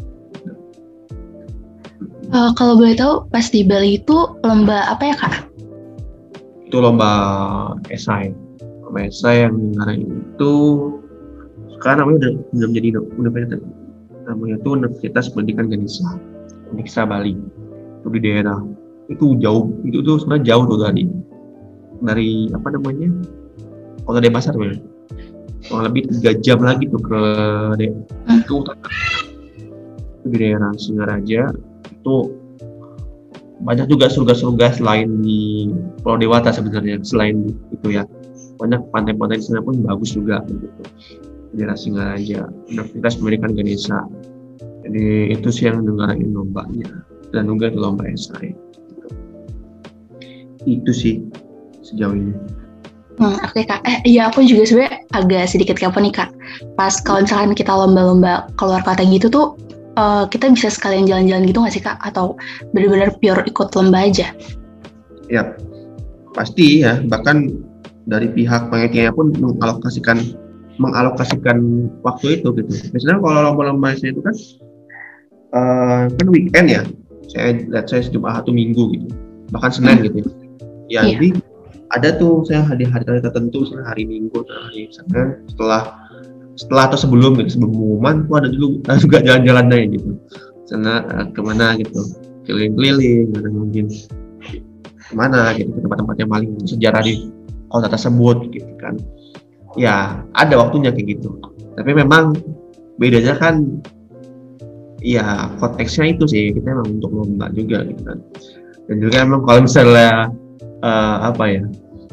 A: Uh, kalau boleh tahu pas di Bali itu lomba apa ya Kak?
B: Itu lomba esai, lomba esai yang sekarang itu sekarang namanya udah udah menjadi universitas, namanya itu Universitas Pendidikan Ganesha, Uniksa Bali. Itu di daerah itu jauh, itu tuh sebenarnya jauh tuh dari dari apa namanya Kota Denpasar ya, kurang lebih tiga jam lagi tuh ke de- hmm. itu, itu di daerah Singaraja. Itu banyak juga surga-surga selain di Pulau Dewata sebenarnya, selain itu ya banyak pantai-pantai di sana pun bagus juga gitu. Daerah Singaraja, Universitas Pendidikan Ganesha. Jadi itu sih yang dengarin lombanya dan juga lomba esai. Gitu. Itu sih sejauh ini.
A: Hmm, oke okay, Kak. Eh iya aku juga sebenarnya agak sedikit kepo nih Kak. Pas kalau misalkan kita lomba-lomba keluar kota gitu tuh, Uh, kita bisa sekalian jalan-jalan gitu nggak sih Kak? Atau benar-benar pure ikut lomba aja?
B: Ya, pasti ya, bahkan dari pihak panitianya pun mengalokasikan mengalokasikan waktu itu gitu. Biasanya kalau lomba-lomba saya itu kan uh, kan weekend ya, saya lihat saya Jumat atau Minggu gitu, bahkan Senin
A: Hmm.
B: gitu ya. Ya,
A: Iya.
B: jadi ada tuh saya hari-hari tertentu, misalnya hari Minggu atau hari Senin, setelah setelah atau sebelum gitu, sebelum pengumuman tuh ada dulu ada juga jalan-jalannya gitu. Sana uh, kemana gitu, keliling-keliling, ada mungkin kemana gitu, ke tempat-tempat yang paling sejarah di kota tersebut gitu kan. Ya ada waktunya kayak gitu, tapi memang bedanya kan ya konteksnya itu sih, kita memang untuk lomba juga gitu kan. Dan juga emang kalau misalnya uh, apa ya,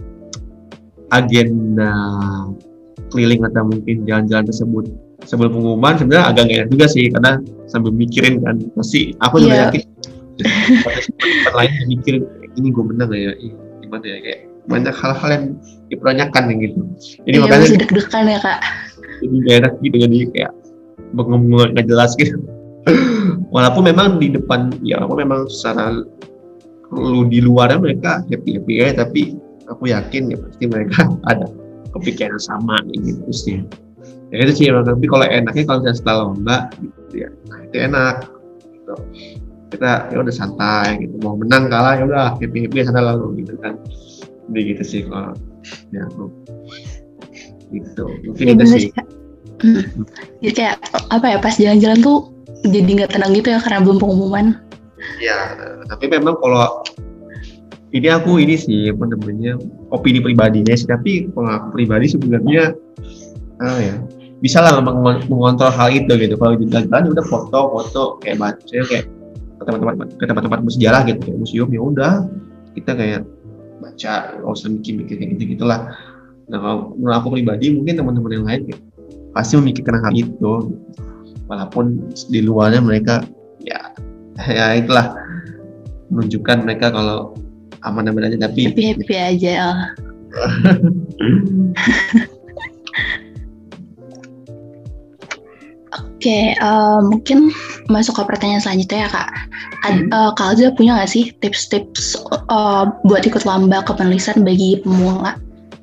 B: agenda keliling atau mungkin jalan-jalan tersebut sebelum pengumuman sebenarnya agak nggak enak juga sih, karena sambil mikirin kan, pasti aku juga
A: Iya.
B: yakin tempat lain yang mikirin ini gue menang ya, ini gimana ya, kayak banyak hal-hal yang dipertanyakan gitu. Jadi
A: Iya,
B: makanya
A: masih deg-degan ya Kak.
B: jadi gak enak gitu, jadi kayak bengong nggak jelas gitu. Walaupun memang di depan ya, aku memang secara lu di luarnya mereka happy happy ya, tapi aku yakin ya pasti mereka ada kepikiran sama gitu sih. Ya itu sih, tapi kalau enaknya kalau misalnya setelah lomba gitu ya, nah itu enak gitu. Kita ya udah santai gitu, mau menang kalah ya udah happy happy sana lalu gitu kan. Jadi gitu sih kalau ya aku gitu, mungkin
A: Iya
B: itu
A: bener
B: sih.
A: sih Kak. Hmm. Jadi kayak apa ya, pas jalan-jalan tuh jadi nggak tenang gitu ya karena belum pengumuman.
B: Ya, tapi memang kalau ini aku ini sih apa namanya, opini pribadinya sih, tapi kalau aku pribadi sebenarnya ah ya bisa lah meng- mengontrol hal itu gitu. Kalau di jalan udah foto-foto kayak baca kayak ke tempat-tempat ke tempat-tempat bersejarah gitu, kayak museum, ya udah kita kayak baca, nggak usah mikir-mikir kayak gitu gitulah. Nah kalau menurut aku pribadi, mungkin teman-teman yang lain gitu, pasti memikirkan hal itu, walaupun di luarnya mereka ya ya itulah, menunjukkan mereka kalau aman-aman aja, tapi
A: Happy-happy aja. Oke, uh, mungkin masuk ke pertanyaan selanjutnya ya Kak. Ad, uh, Kak Alza punya nggak sih tips-tips uh, buat ikut lomba kepenulisan bagi pemula?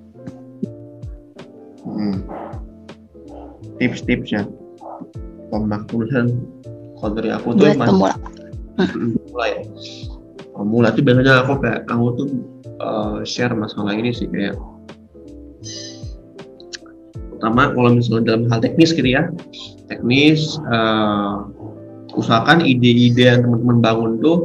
B: hmm. Tips-tips ya lomba kepenulisan kalau dari aku tuh
A: Buat pemula.
B: Hmm. Mulai ya. Pemula tuh biasanya aku kayak aku tuh uh, share masalah ini sih, kayak pertama kalau misalnya dalam hal teknis gitu ya, teknis uh, usahakan ide-ide yang teman-teman bangun tuh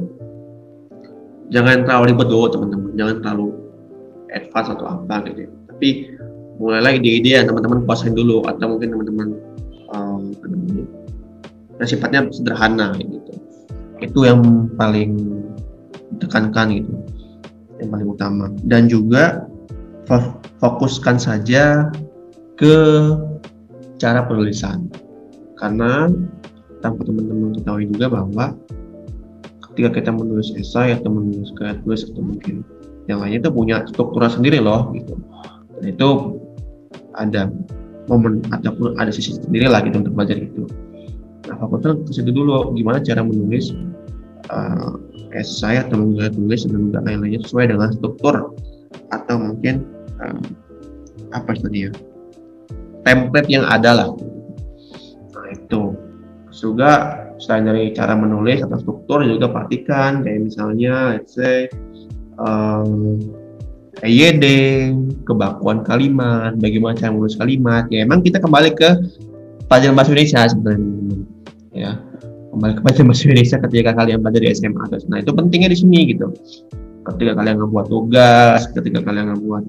B: jangan terlalu ribet dulu teman-teman, jangan terlalu advance atau apa gitu ya. Tapi mulailah ide-ide yang teman-teman kuasain dulu, atau mungkin teman-teman um, yang sifatnya sederhana gitu. Itu yang paling ditekankan gitu, yang paling utama. Dan juga fokuskan saja ke cara penulisan, karena tanpa teman-teman ketahui juga bahwa ketika kita menulis esai atau menulis karya tulis atau mungkin yang lainnya itu punya struktur sendiri loh gitu, dan itu ada momen ataupun ada sisi sendiri lagi gitu untuk belajar itu. Nah fokusnya ke situ dulu, gimana cara menulis uh, esai atau karya tulis dan juga lain-lainnya sesuai dengan struktur atau mungkin uh, apa tadi ya, template yang ada lah. Nah itu juga selain dari cara menulis atau struktur, juga perhatikan kayak misalnya let's say um, E Y D, kebakuan kalimat, bagaimana cara menulis kalimat. Ya emang kita kembali ke pelajaran bahasa Indonesia sebenarnya ya, kembali ke pelajaran bahasa Indonesia ketika kalian belajar di S M A. Nah itu pentingnya di sini gitu, ketika kalian ngebuat tugas, ketika kalian ngebuat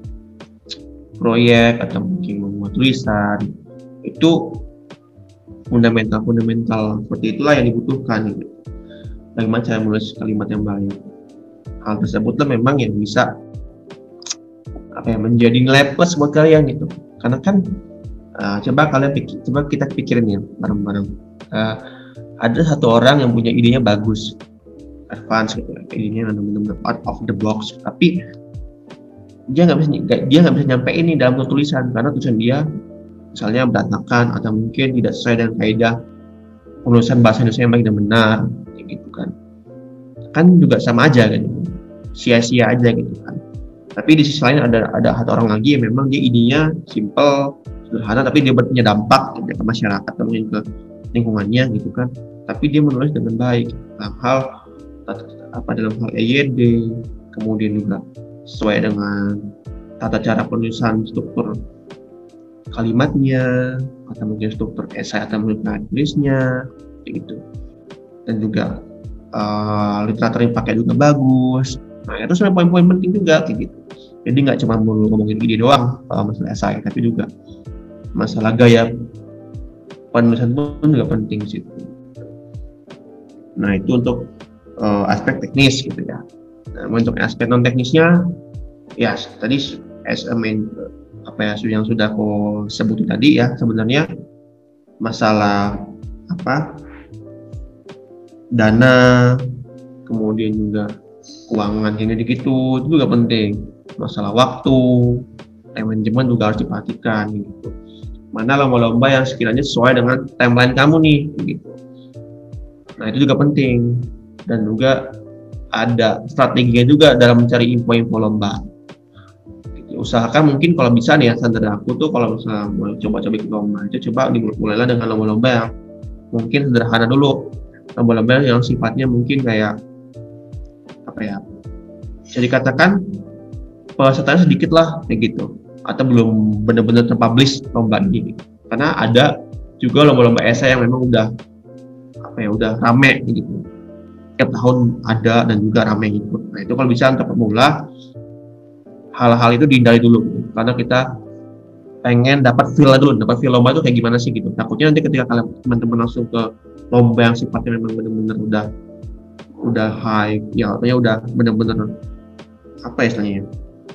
B: proyek atau mungkin membuat tulisan, itu fundamental-fundamental seperti itulah yang dibutuhkan gitu. Bagaimana cara menulis kalimat yang baik. Hal tersebutlah memang yang bisa apa ya, menjadi nilai plus buat kalian gitu. Karena kan uh, coba kalian pikir, coba kita pikirin ya bareng-bareng. Uh, ada satu orang yang punya idenya bagus, advance gitu, idenya benar-benar out of the box, tapi dia nggak bisa dia nggak bisa nyampe ini dalam tulisan karena tulisan dia misalnya berantakan atau mungkin tidak sesuai dengan kaidah penulisan bahasa Indonesia yang baik dan benar, kayak gitu kan. Kan juga sama aja kan, sia-sia aja gitu kan. Tapi di sisi lain ada ada satu orang lagi yang memang dia idenya simple, sederhana, tapi dia punya dampak ke masyarakat atau mungkin ke lingkungannya gitu kan. Tapi dia menulis dengan baik dalam hal apa dalam hal E Y D, kemudian juga sesuai dengan tata cara penulisan struktur kalimatnya atau mungkin struktur esai atau mungkin tulisnya gitu. Dan juga uh, literatur yang pakai juga bagus. Nah itu sebenarnya poin-poin penting juga kayak gitu. Jadi nggak cuma melulu ngomongin ide doang uh, masalah esai, tapi juga masalah gaya penulisan pun juga penting sih. Nah itu untuk uh, aspek teknis gitu ya. Nah untuk aspek non teknisnya, ya tadi as a main apa ya yang sudah aku sebutin tadi ya, sebenarnya masalah apa dana, kemudian juga keuangan ini gitu, itu juga penting. Masalah waktu, manajemen juga harus diperhatikan gitu. Mana lomba-lomba yang sekiranya sesuai dengan timeline kamu nih gitu. Nah itu juga penting. Dan juga ada strateginya juga dalam mencari info-info lomba. Gitu. Usahakan mungkin kalau bisa nih ya, standar aku tuh kalau misalnya mau coba-coba ikut lomba itu coba dimulailah dengan lomba-lomba yang mungkin sederhana dulu. Lomba-lomba yang sifatnya mungkin kayak apa ya, bisa dikatakan pesertanya sedikit lah kayak gitu, atau belum benar-benar terpublish lomba ini, karena ada juga lomba-lomba esai yang memang udah apa ya udah rame gitu, tiap tahun ada dan juga rame gitu. Nah itu kalau bisa untuk pemula hal-hal itu dihindari dulu gitu. Karena kita pengen dapat feel dulu, dapat feel lomba itu kayak gimana sih gitu. Takutnya nanti ketika kalian teman-teman langsung ke lomba yang sifatnya memang benar-benar udah udah high, ya artinya udah benar-benar apa ya istilahnya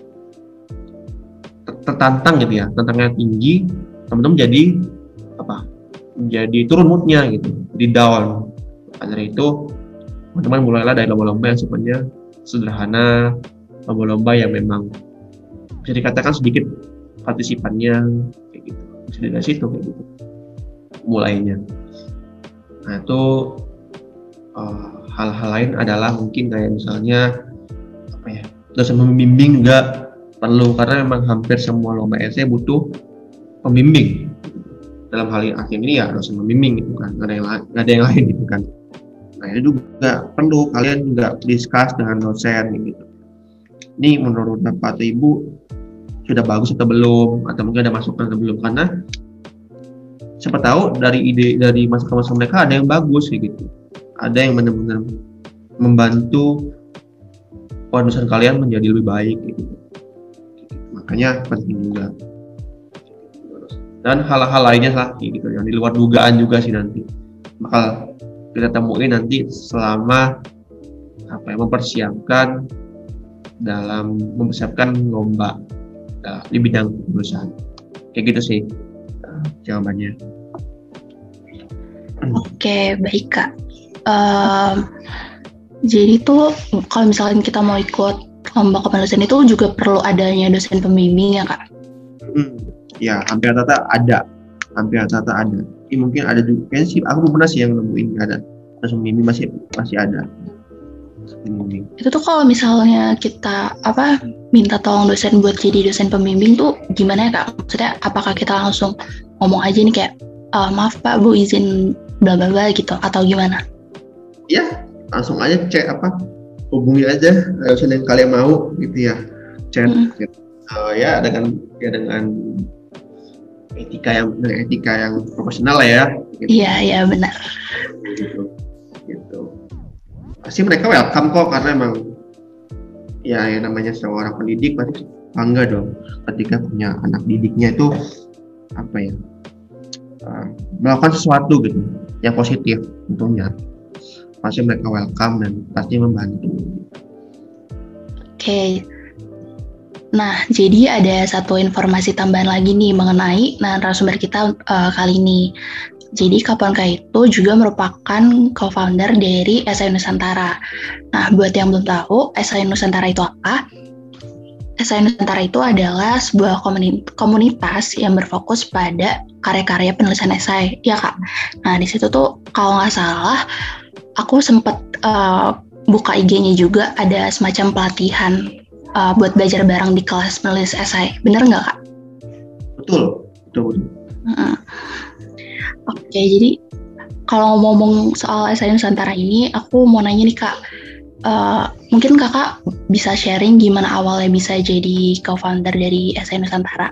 B: tertantang gitu ya, tantangnya tinggi, teman-teman jadi apa? Jadi turun moodnya gitu, di down. Karena itu teman-teman mulailah dari lomba-lomba yang sifatnya sederhana, lomba-lomba yang memang bisa dikatakan sedikit partisipannya kayak gitu. Bisa dari situ kayak gitu mulainya. Nah itu uh, hal-hal lain adalah mungkin kayak misalnya apa ya, dosen membimbing juga perlu, karena memang hampir semua lomba esai butuh pembimbing. Dalam hal yang akhir ini ya dosen membimbing gitu kan, nggak ada yang lain, nggak ada yang lain gitu kan. Nah itu juga perlu kalian juga discuss dengan dosen gitu. Ini menurut Bapak atau Ibu sudah bagus atau belum, atau mungkin ada masukan atau belum, karena siapa tahu dari ide dari masukan-masukan mereka ada yang bagus gitu, ada yang benar-benar membantu penulisan kalian menjadi lebih baik gitu. Makanya penting juga. Dan hal-hal lainnya lah gitu yang di luar dugaan juga sih nanti bakal kita temuin nanti selama apa ya, mempersiapkan dalam mempersiapkan lomba uh, di bidang penulisan. Kayak gitu sih uh, jawabannya.
A: Oke, baik Kak. Um, jadi tuh kalau misalkan kita mau ikut lomba kepenulisan itu juga perlu adanya dosen pembimbing ya Kak?
B: Hmm, ya hampir rata-rata ada, hampir rata-rata ada. Ini mungkin ada juga, kayaknya sih aku belum pernah sih yang nemuin ada. Dosen pembimbing masih masih ada. Pembimbing.
A: Itu tuh kalau misalnya kita apa minta tolong dosen buat jadi dosen pembimbing tuh gimana ya Kak? Maksudnya apakah kita langsung ngomong aja nih kayak e, maaf Pak Bu izin bla bla bla gitu atau gimana?
B: Ya langsung aja cek apa hubungi aja dosen yang kalian mau gitu ya, chat hmm. gitu. Uh, ya dengan ya dengan etika yang dengan etika yang profesional lah ya.
A: Gitu. Iya iya benar.
B: Gitu, gitu. Pasti mereka welcome kok, karena emang ya yang namanya seorang pendidik pasti bangga dong ketika punya anak didiknya itu apa ya uh, melakukan sesuatu gitu yang positif tentunya. Pasti mereka welcome dan pasti membantu. Oke,
A: okay. Nah jadi ada satu informasi tambahan lagi nih mengenai nah, narasumber kita uh, kali ini. Jadi Kaponka itu juga merupakan co-founder dari Esai Nusantara. Nah buat yang belum tahu Esai Nusantara itu apa? Esai Nusantara itu adalah sebuah komunitas yang berfokus pada karya-karya penulisan esai, ya Kak. Nah di situ tuh kalau nggak salah aku sempat uh, buka I G-nya juga ada semacam pelatihan uh, buat belajar bareng di kelas menulis esai. Bener nggak Kak?
B: Betul, betul, betul.
A: Uh, Oke, okay, jadi kalau ngomong soal esai Nusantara ini, aku mau nanya nih Kak, uh, mungkin Kakak bisa sharing gimana awalnya bisa jadi co-founder dari esai Nusantara?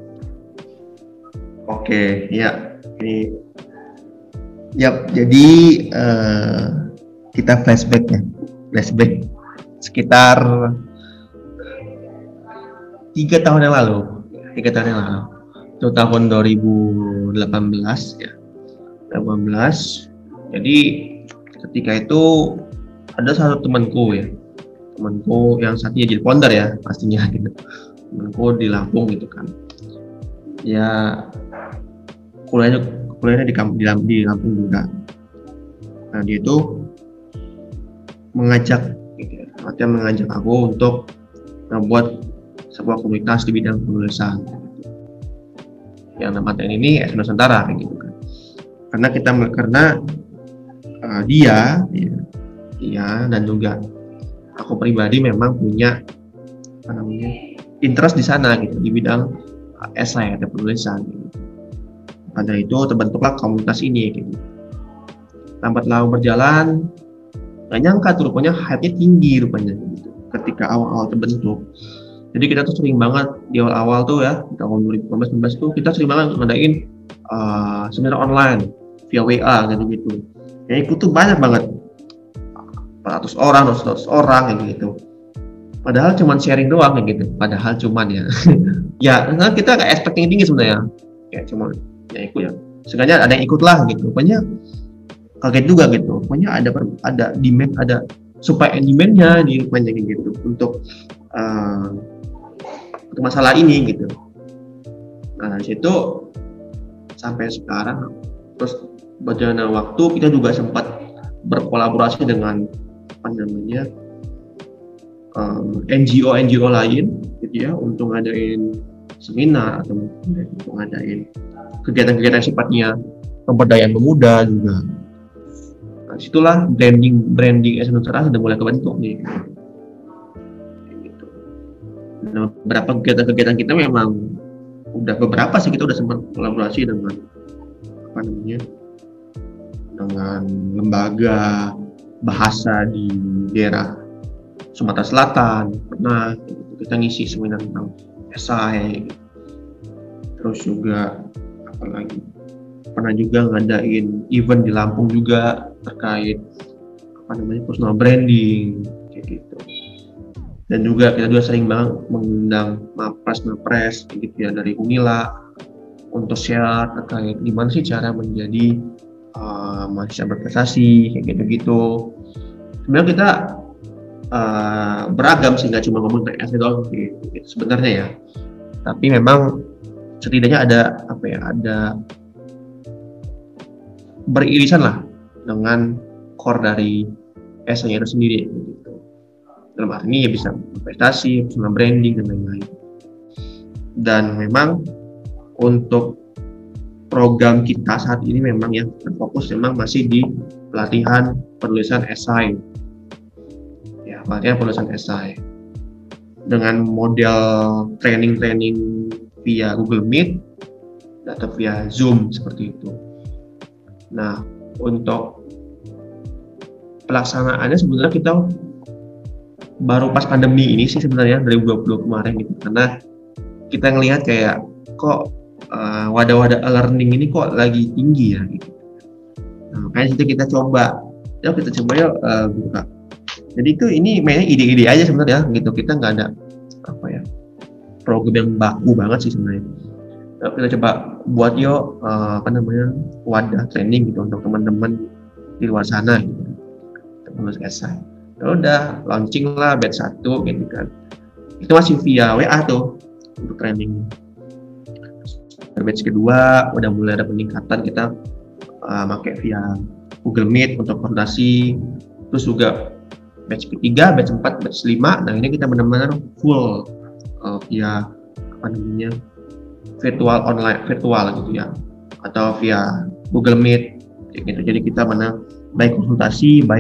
B: Oke, okay, ya, ini, ya, jadi uh, kita flashback ya, flashback sekitar tiga tahun yang lalu, tiga tahun yang lalu, itu tahun dua ribu delapan belas ya. delapan belas. Jadi ketika itu ada satu temanku ya, temanku yang satunya jadi founder ya pastinya gitu. Temanku di Lampung gitu kan. Ya kuliahnya kuliahnya di di, di Lampung juga. Nah dia itu mengajak, gitu ya, artinya mengajak aku untuk membuat sebuah komunitas di bidang penulisan. Yang namanya ini esai Nusantara gitu kan. Karena kita karena uh, dia, ya, dia dan juga aku pribadi memang punya apa namanya interest di sana gitu di bidang uh, esai atau penulisan. Gitu. Pada itu terbentuklah komunitas ini. Gitu. Lambat laun berjalan, nggak nyangka tuh rupanya hype-nya tinggi rupanya gitu. Ketika awal-awal terbentuk. Jadi kita tuh sering banget di awal-awal tuh ya tahun dua ribu delapan belas dua ribu sembilan belas tuh kita sering banget ngadain uh, seminar online via W A gitu-gitu. Yang ikut tuh banyak banget. empat ratus orang, dua ratus orang kayak gitu. Padahal cuman sharing doang kayak gitu. Padahal cuman ya. Ya, karena kita nggak expecting tinggi sebenarnya. Kayak cuma ya ikut ya. Sengaja ada yang ikut lah gitu. Pokoknya kaget juga gitu. Pokoknya ada ada demand, ada supply and demand-nya di rupanya kayak gitu untuk uh, untuk masalah ini gitu. Nah, dari situ sampai sekarang terus berjalannya waktu kita juga sempat berkolaborasi dengan apa namanya um, N G O N G O lain gitu ya untuk ngadain seminar atau untuk ngadain kegiatan-kegiatan sifatnya pemberdayaan pemuda juga. Nah, situlah branding branding esai Nusantara sudah mulai kebentuk nih. Gitu. Nah, beberapa kegiatan-kegiatan kita memang udah beberapa sih kita udah sempat kolaborasi dengan apa namanya dengan lembaga bahasa di daerah Sumatera Selatan pernah gitu. Kita ngisi seminar tentang esai gitu. Terus juga apa lagi pernah juga ngadain event di Lampung juga terkait apa namanya personal branding kayak gitu. Dan juga kita juga sering banget mengundang mapres-mapres gitu ya dari Unila untuk share terkait gimana sih cara menjadi uh, mahasiswa berprestasi kayak gitu-gitu. Sebenarnya kita uh, beragam sih, nggak cuma ngomong tentang esai doang gitu, gitu sebenarnya ya. Tapi memang setidaknya ada apa ya, ada beririsan lah dengan core dari esainya itu sendiri gitu. Dalam arti ini ya bisa prestasi, personal branding dan lain-lain. Dan memang untuk program kita saat ini memang yang terfokus memang masih di pelatihan penulisan esai. Ya, pelatihan penulisan esai. Dengan model training-training via Google Meet atau via Zoom seperti itu. Nah, untuk pelaksanaannya sebenarnya kita baru pas pandemi ini sih sebenarnya dua ribu dua puluh kemarin gitu, karena kita ngelihat kayak kok uh, wadah-wadah learning ini kok lagi tinggi ya gitu. Nah, makanya situ kita coba, ya kita coba ya uh, buka. Jadi itu ini mainnya ide-ide aja sebenarnya gitu, kita nggak ada apa ya program yang baku banget sih sebenarnya. Nah, kita coba buat yuk uh, apa namanya wadah training gitu untuk teman-teman di luar sana gitu, menulis esai. Ya udah launching lah batch satu gitu kan. Itu masih via W A tuh untuk training. Batch kedua udah mulai ada peningkatan, kita uh, pakai via Google Meet untuk koordinasi. Terus juga batch ketiga, batch empat, batch lima. Nah ini kita benar-benar full uh, via apa namanya virtual online virtual gitu ya, atau via Google Meet gitu. Jadi kita mana baik konsultasi, baik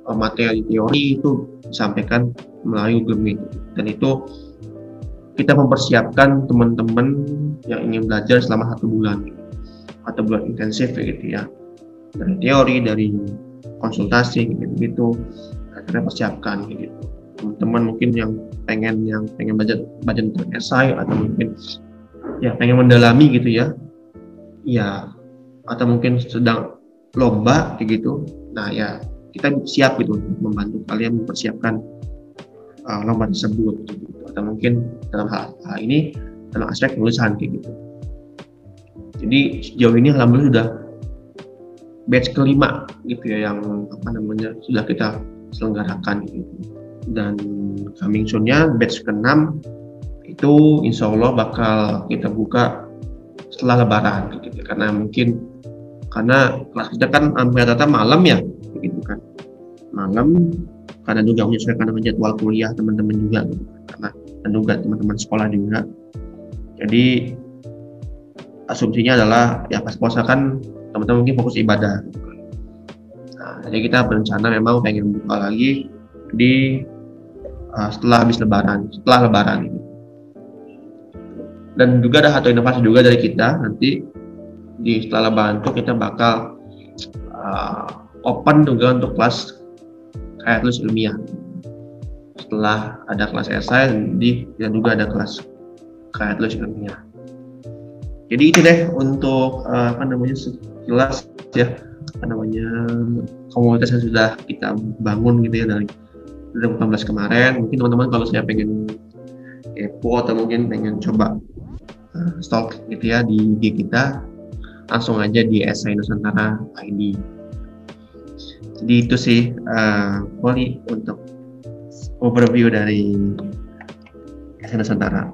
B: uh, materi teori itu disampaikan melalui Google Meet, dan itu kita mempersiapkan teman-teman yang ingin belajar selama satu bulan atau bulan intensif gitu ya, dari teori, dari konsultasi gitu-gitu kita persiapkan gitu. Teman-teman mungkin yang pengen yang pengen belajar belajar tentang esai atau mungkin ya pengen mendalami gitu ya, ya atau mungkin sedang lomba kayak gitu. Nah ya kita siap gitu membantu kalian mempersiapkan uh, lomba tersebut gitu. Atau mungkin dalam hal, hal ini dalam aspek penulisan kayak gitu. Jadi sejauh ini alhamdulillah sudah batch kelima gitu ya yang apa namanya sudah kita selenggarakan gitu. Dan coming soon-nya batch keenam itu insya Allah bakal kita buka setelah lebaran gitu, karena mungkin karena kelas kita kan hampir rata malam ya gitu kan, malam karena juga menyesuaikan dengan jadwal kuliah teman-teman juga gitu. Karena dan juga teman-teman sekolah juga, jadi asumsinya adalah ya pas puasa kan teman-teman mungkin fokus ibadah gitu. Nah, jadi kita berencana memang pengen buka lagi di uh, setelah habis lebaran setelah lebaran ini. Dan juga ada satu inovasi juga dari kita, nanti di setelah lebaran itu kita bakal uh, open juga untuk kelas karya tulis ilmiah. Setelah ada kelas esai, di dan juga ada kelas karya tulis ilmiah. Jadi itu deh untuk uh, apa namanya sekilas ya apa namanya komunitas yang sudah kita bangun gitu ya dari dua ribu delapan belas kemarin. Mungkin teman-teman kalau saya pengen kepo atau mungkin pengen coba stalk gitu ya di I G kita, langsung aja di Esai Nusantara I D. Jadi itu sih uh, Poli untuk overview dari Esai Nusantara.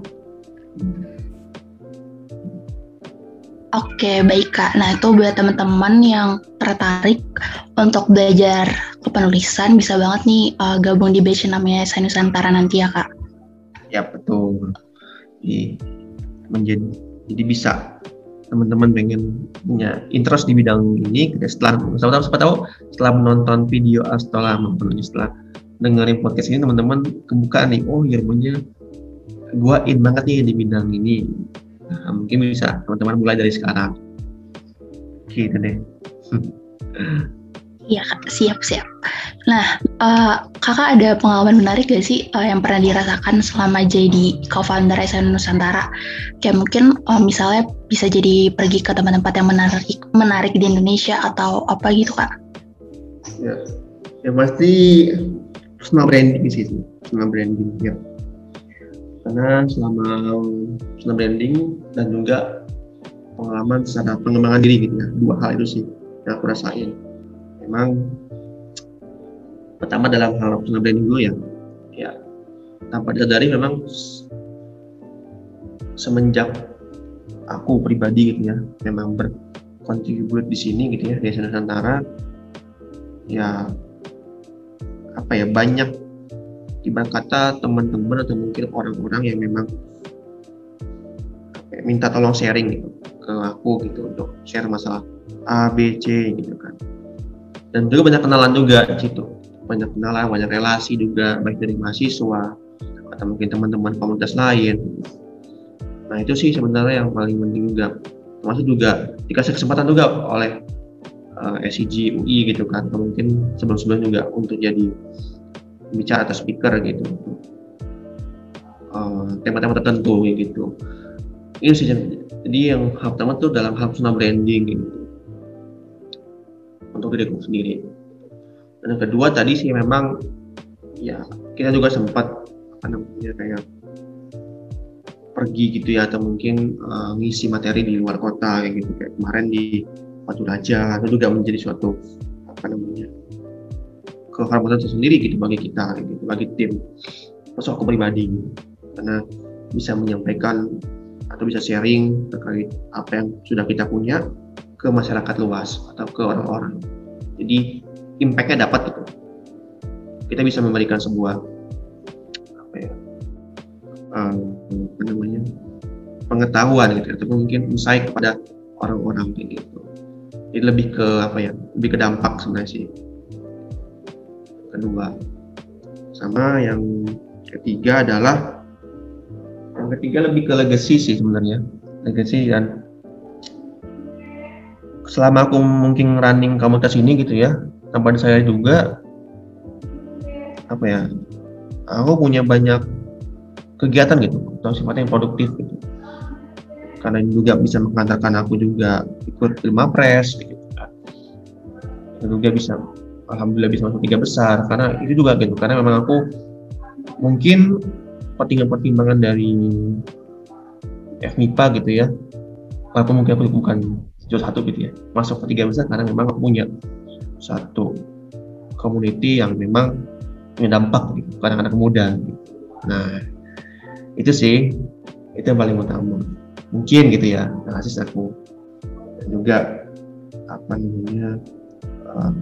A: Oke, baik Kak. Nah, itu buat teman-teman yang tertarik untuk belajar kepenulisan, bisa banget nih uh, gabung di batch namanya Esai Nusantara nanti ya Kak.
B: Ya, betul. Jadi, menjadi jadi bisa teman-teman pengen punya interest di bidang ini setelah sama-sama siapa tahu setelah menonton video setelah menonton setelah dengerin podcast ini teman-teman kebuka nih, oh ya punya gua in banget nih di bidang ini. Nah, mungkin bisa teman-teman mulai dari sekarang gitu deh.
A: Iya Kak, siap-siap. Nah, uh, Kakak ada pengalaman menarik gak sih uh, yang pernah dirasakan selama jadi co-founder Esai Nusantara? Kayak mungkin uh, misalnya bisa jadi pergi ke tempat-tempat yang menarik, menarik di Indonesia atau apa gitu Kak?
B: Ya, ya pasti personal branding sih, personal branding ya. Karena selama personal branding dan juga pengalaman secara pengembangan diri gitu ya, dua hal itu sih yang aku rasain. Memang pertama dalam hal personal branding dulu ya, ya tanpa disadari memang semenjak aku pribadi gitu ya, memang berkontribut di sini gitu ya di Esai Nusantara, ya apa ya banyak ibarat kata teman-teman atau mungkin orang-orang yang memang apa ya, minta tolong sharing gitu ke aku gitu untuk share masalah A, B, C gitu kan. Dan juga banyak kenalan juga di situ, banyak kenalan, banyak relasi juga baik dari mahasiswa atau mungkin teman-teman komunitas lain. Nah itu sih sebenarnya yang paling penting juga, termasuk juga dikasih kesempatan juga oleh uh, S I G U I gitu kan, atau mungkin sebelum-sebelum juga untuk jadi bicara atau speaker gitu, uh, tema-tema tertentu gitu. Ini sih jadi yang hal pertama tuh dalam hal personal branding gitu untuk diriku sendiri. Dan yang kedua tadi sih memang ya kita juga sempat apa namanya kayak pergi gitu ya atau mungkin uh, ngisi materi di luar kota kayak gitu kayak kemarin di Batu Raja, itu juga menjadi suatu apa namanya kehormatan tersendiri gitu bagi kita gitu, bagi tim, masuk aku pribadi gitu. Karena bisa menyampaikan atau bisa sharing terkait apa yang sudah kita punya ke masyarakat luas atau ke orang-orang. Jadi impact-nya dapat gitu. Kita bisa memberikan sebuah apa ya, um, apa namanya pengetahuan gitu, atau mungkin insight kepada orang-orang kayak gitu. Jadi lebih ke apa ya, lebih ke dampak sebenarnya sih. kedua. Sama yang ketiga adalah yang ketiga lebih ke legacy sih sebenarnya. Legacy dan selama aku mungkin running komunitas ini gitu ya, tanpa saya juga apa ya, aku punya banyak kegiatan gitu atau sifatnya yang produktif gitu. Karena ini juga bisa mengantarkan aku juga ikut lima pres gitu kan. Dan juga bisa alhamdulillah bisa masuk tiga besar karena itu juga gitu, karena memang aku mungkin pertimbangan-pertimbangan dari F M I P A gitu ya, walaupun mungkin aku bukan juara satu gitu ya, masuk ke tiga besar karena memang aku punya satu community yang memang punya dampak gitu, karena anak muda gitu. Nah itu sih, itu yang paling utama mungkin gitu ya, analisis aku. Dan juga apa namanya, um,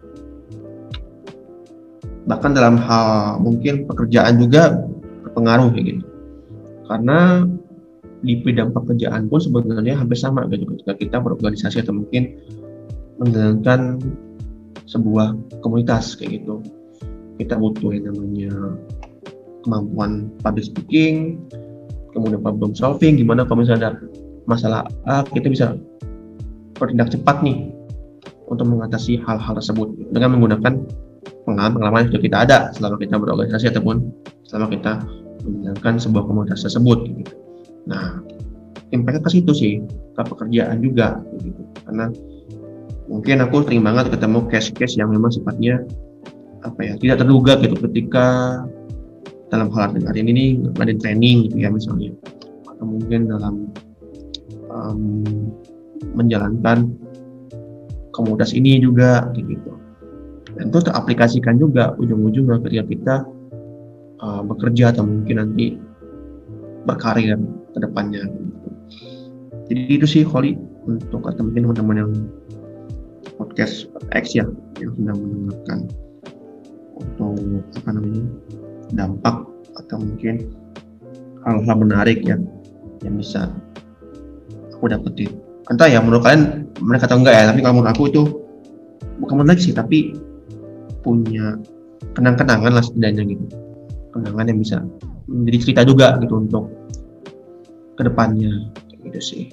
B: bahkan dalam hal mungkin pekerjaan juga berpengaruh kayak gitu, karena di bidang pekerjaan pun sebenarnya hampir sama gitu ketika kita berorganisasi atau mungkin menjalankan sebuah komunitas kayak gitu. Kita butuh yang namanya kemampuan public speaking, kemudian problem solving, gimana kalau misalnya ada masalah A, kita bisa bertindak cepat nih untuk mengatasi hal-hal tersebut dengan menggunakan pengalaman-pengalaman yang sudah kita ada selama kita berorganisasi ataupun selama kita menjalankan sebuah komunitas tersebut gitu. Nah, impact-nya ke situ sih, ke pekerjaan juga gitu. Karena mungkin aku sering banget ketemu case-case yang memang sifatnya apa ya, tidak terduga gitu ketika dalam hal hari ini ada training gitu ya misalnya, atau mungkin dalam um, menjalankan komunitas ini juga gitu. Dan itu teraplikasikan juga ujung-ujungnya ketika kita uh, bekerja atau mungkin nanti berkarir ke depannya gitu. Jadi itu sih Holly untuk atau mungkin teman-teman yang podcast X ya yang sedang mendengarkan untuk apa namanya dampak atau mungkin hal-hal menarik yang yang bisa aku dapetin. Entah ya menurut kalian mereka atau enggak ya, tapi kalau menurut aku itu bukan menarik sih, tapi punya kenang-kenangan lah setidaknya gitu, kenangan yang bisa menjadi cerita juga gitu untuk kedepannya gitu sih.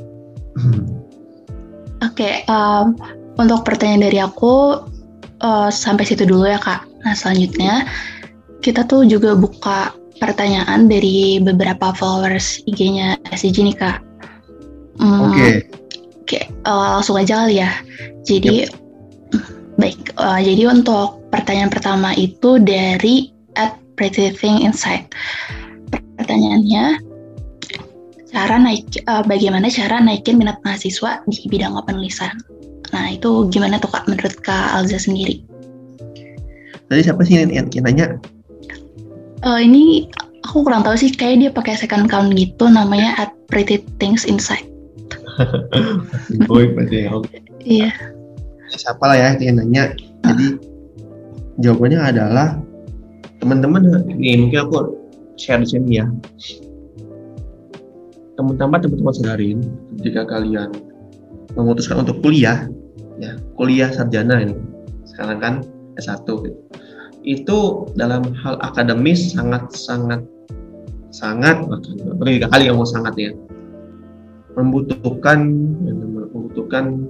A: Oke, okay, um, untuk pertanyaan dari aku uh, sampai situ dulu ya Kak. Nah selanjutnya kita tuh juga buka pertanyaan dari beberapa followers I G-nya S I G nih Kak. Hmm, Oke. Okay. Oke, okay, uh, langsung aja kali ya. Jadi yep. Baik, uh, jadi untuk pertanyaan pertama itu dari at Pretty Thing Inside. Pertanyaannya, cara naik, uh, bagaimana cara naikin minat mahasiswa di bidang penulisan? Nah itu gimana tuh Kak menurut Kak Alza sendiri?
B: Tadi siapa sih yang, yang nanya?
A: Uh, ini aku kurang tahu sih, kayak dia pakai second account gitu, namanya at Pretty Things Inside.
B: Boy, berarti ya.
A: Iya.
B: Siapa lah ya yang nanya. Jadi jawabannya adalah teman-teman nih, mungkin aku share di sini ya. Teman-teman teman-teman sadarin jika kalian memutuskan untuk kuliah ya, kuliah sarjana ini sekarang kan S satu gitu. Itu dalam hal akademis sangat sangat sangat bertiga kali ngomong sangat ya, membutuhkan membutuhkan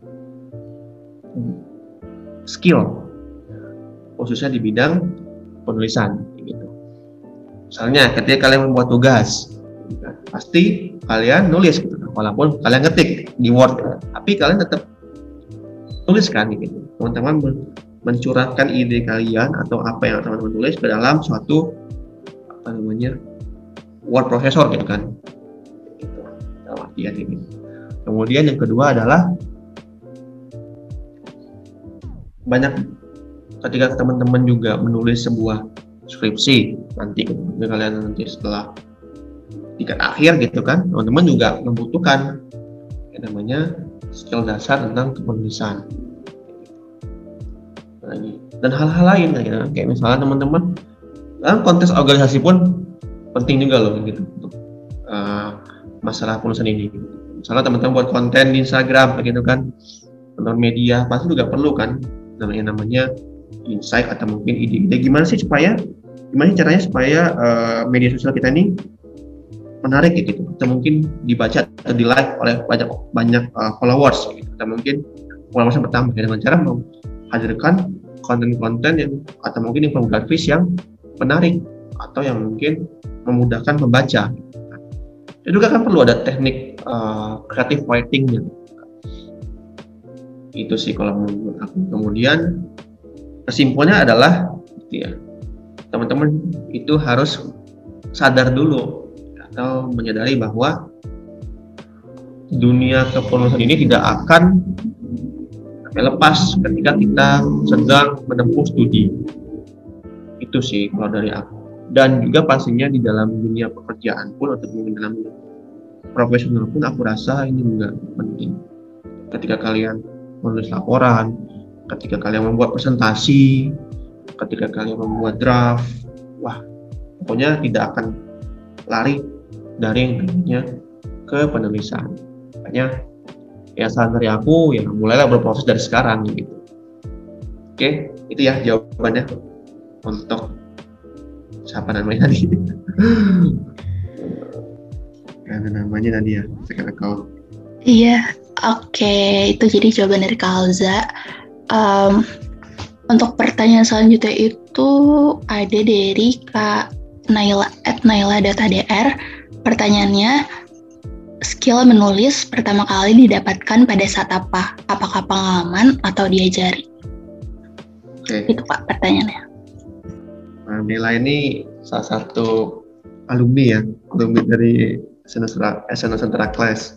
B: skill khususnya di bidang penulisan gitu. Misalnya ketika kalian membuat tugas, pasti kalian nulis gitu, walaupun kalian ngetik di Word, tapi kalian tetap tuliskan gitu. Teman-teman mencurahkan ide kalian atau apa yang teman-teman tulis ke dalam suatu apa namanya word processor gitu kan. Gitu. Dalam ini. Kemudian yang kedua adalah banyak ketika teman-teman juga menulis sebuah skripsi nanti ketika kalian nanti setelah tingkat akhir gitu kan, teman-teman juga membutuhkan yang namanya skill dasar tentang kepenulisan dan hal-hal lain ya. Kayak misalnya teman-teman dalam konteks organisasi pun penting juga loh gitu untuk uh, masalah penulisan ini. Misalnya teman-teman buat konten di Instagram gitu kan, tentang media pasti juga perlu kan namanya namanya insight atau mungkin ide-ide gimana sih supaya gimana sih caranya supaya uh, media sosial kita ini menarik gitu, atau mungkin dibaca atau di like oleh banyak banyak uh, followers gitu. Atau mungkin followers yang pertama dengan cara menghadirkan konten-konten yang atau mungkin infografis yang menarik atau yang mungkin memudahkan pembaca. Itu juga kan perlu ada teknik uh, creative writing-nya. Itu sih kalau menurut aku. Kemudian kesimpulannya adalah gitu ya, teman-teman itu harus sadar dulu atau menyadari bahwa dunia kepenulisan ini tidak akan lepas ketika kita sedang menempuh studi. Itu sih kalau dari aku. Dan juga pastinya di dalam dunia pekerjaan pun atau di dalam profesional pun aku rasa ini juga penting. Ketika kalian menulis laporan, ketika kalian membuat presentasi, ketika kalian membuat draft, wah pokoknya tidak akan lari dari yang namanya ke penulisan. Makanya ya saran dari aku ya mulailah berproses dari sekarang gitu. Oke, itu ya jawabannya untuk siapa namanya tadi? Karena namanya tadi ya, sekarang kau.
A: Iya, oke, okay. Itu jadi jawaban dari Kak Alza. Um, untuk pertanyaan selanjutnya itu ada dari Kak Naila at naila.adr. Pertanyaannya, skill menulis pertama kali didapatkan pada saat apa? Apakah pengalaman atau diajari?
B: Oke.
A: Itu Pak pertanyaannya.
B: Nah, Naila ini salah satu alumni ya, alumni dari S N Nusantara Class.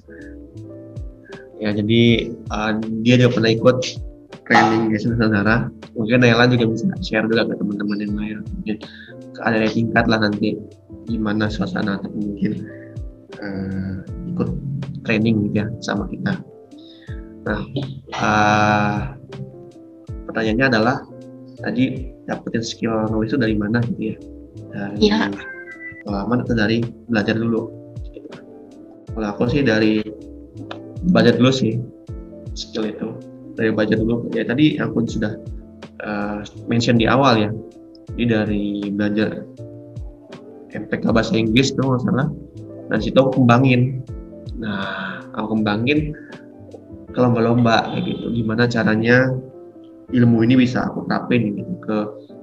B: Ya, jadi uh, dia juga pernah ikut training S N Nusantara. Mungkin Naila juga bisa share juga ke teman-teman yang lain. Mungkin ada tingkat lah nanti gimana suasana atau mungkin uh, ikut training gitu ya sama kita. Nah, uh, pertanyaannya adalah tadi dapetin skill nulis itu dari mana gitu ya? Dari ya. Pengalaman atau dari belajar dulu? Gitu. Kalau aku sih dari belajar dulu sih skill itu, dari belajar dulu. Ya tadi aku sudah uh, mention di awal ya. Jadi dari belajar M P K bahasa Inggris tuh nggak salah. Dan situ aku kembangin. Nah, aku kembangin ke lomba-lomba kayak gitu. Gimana caranya ilmu ini bisa aku terapin gitu ke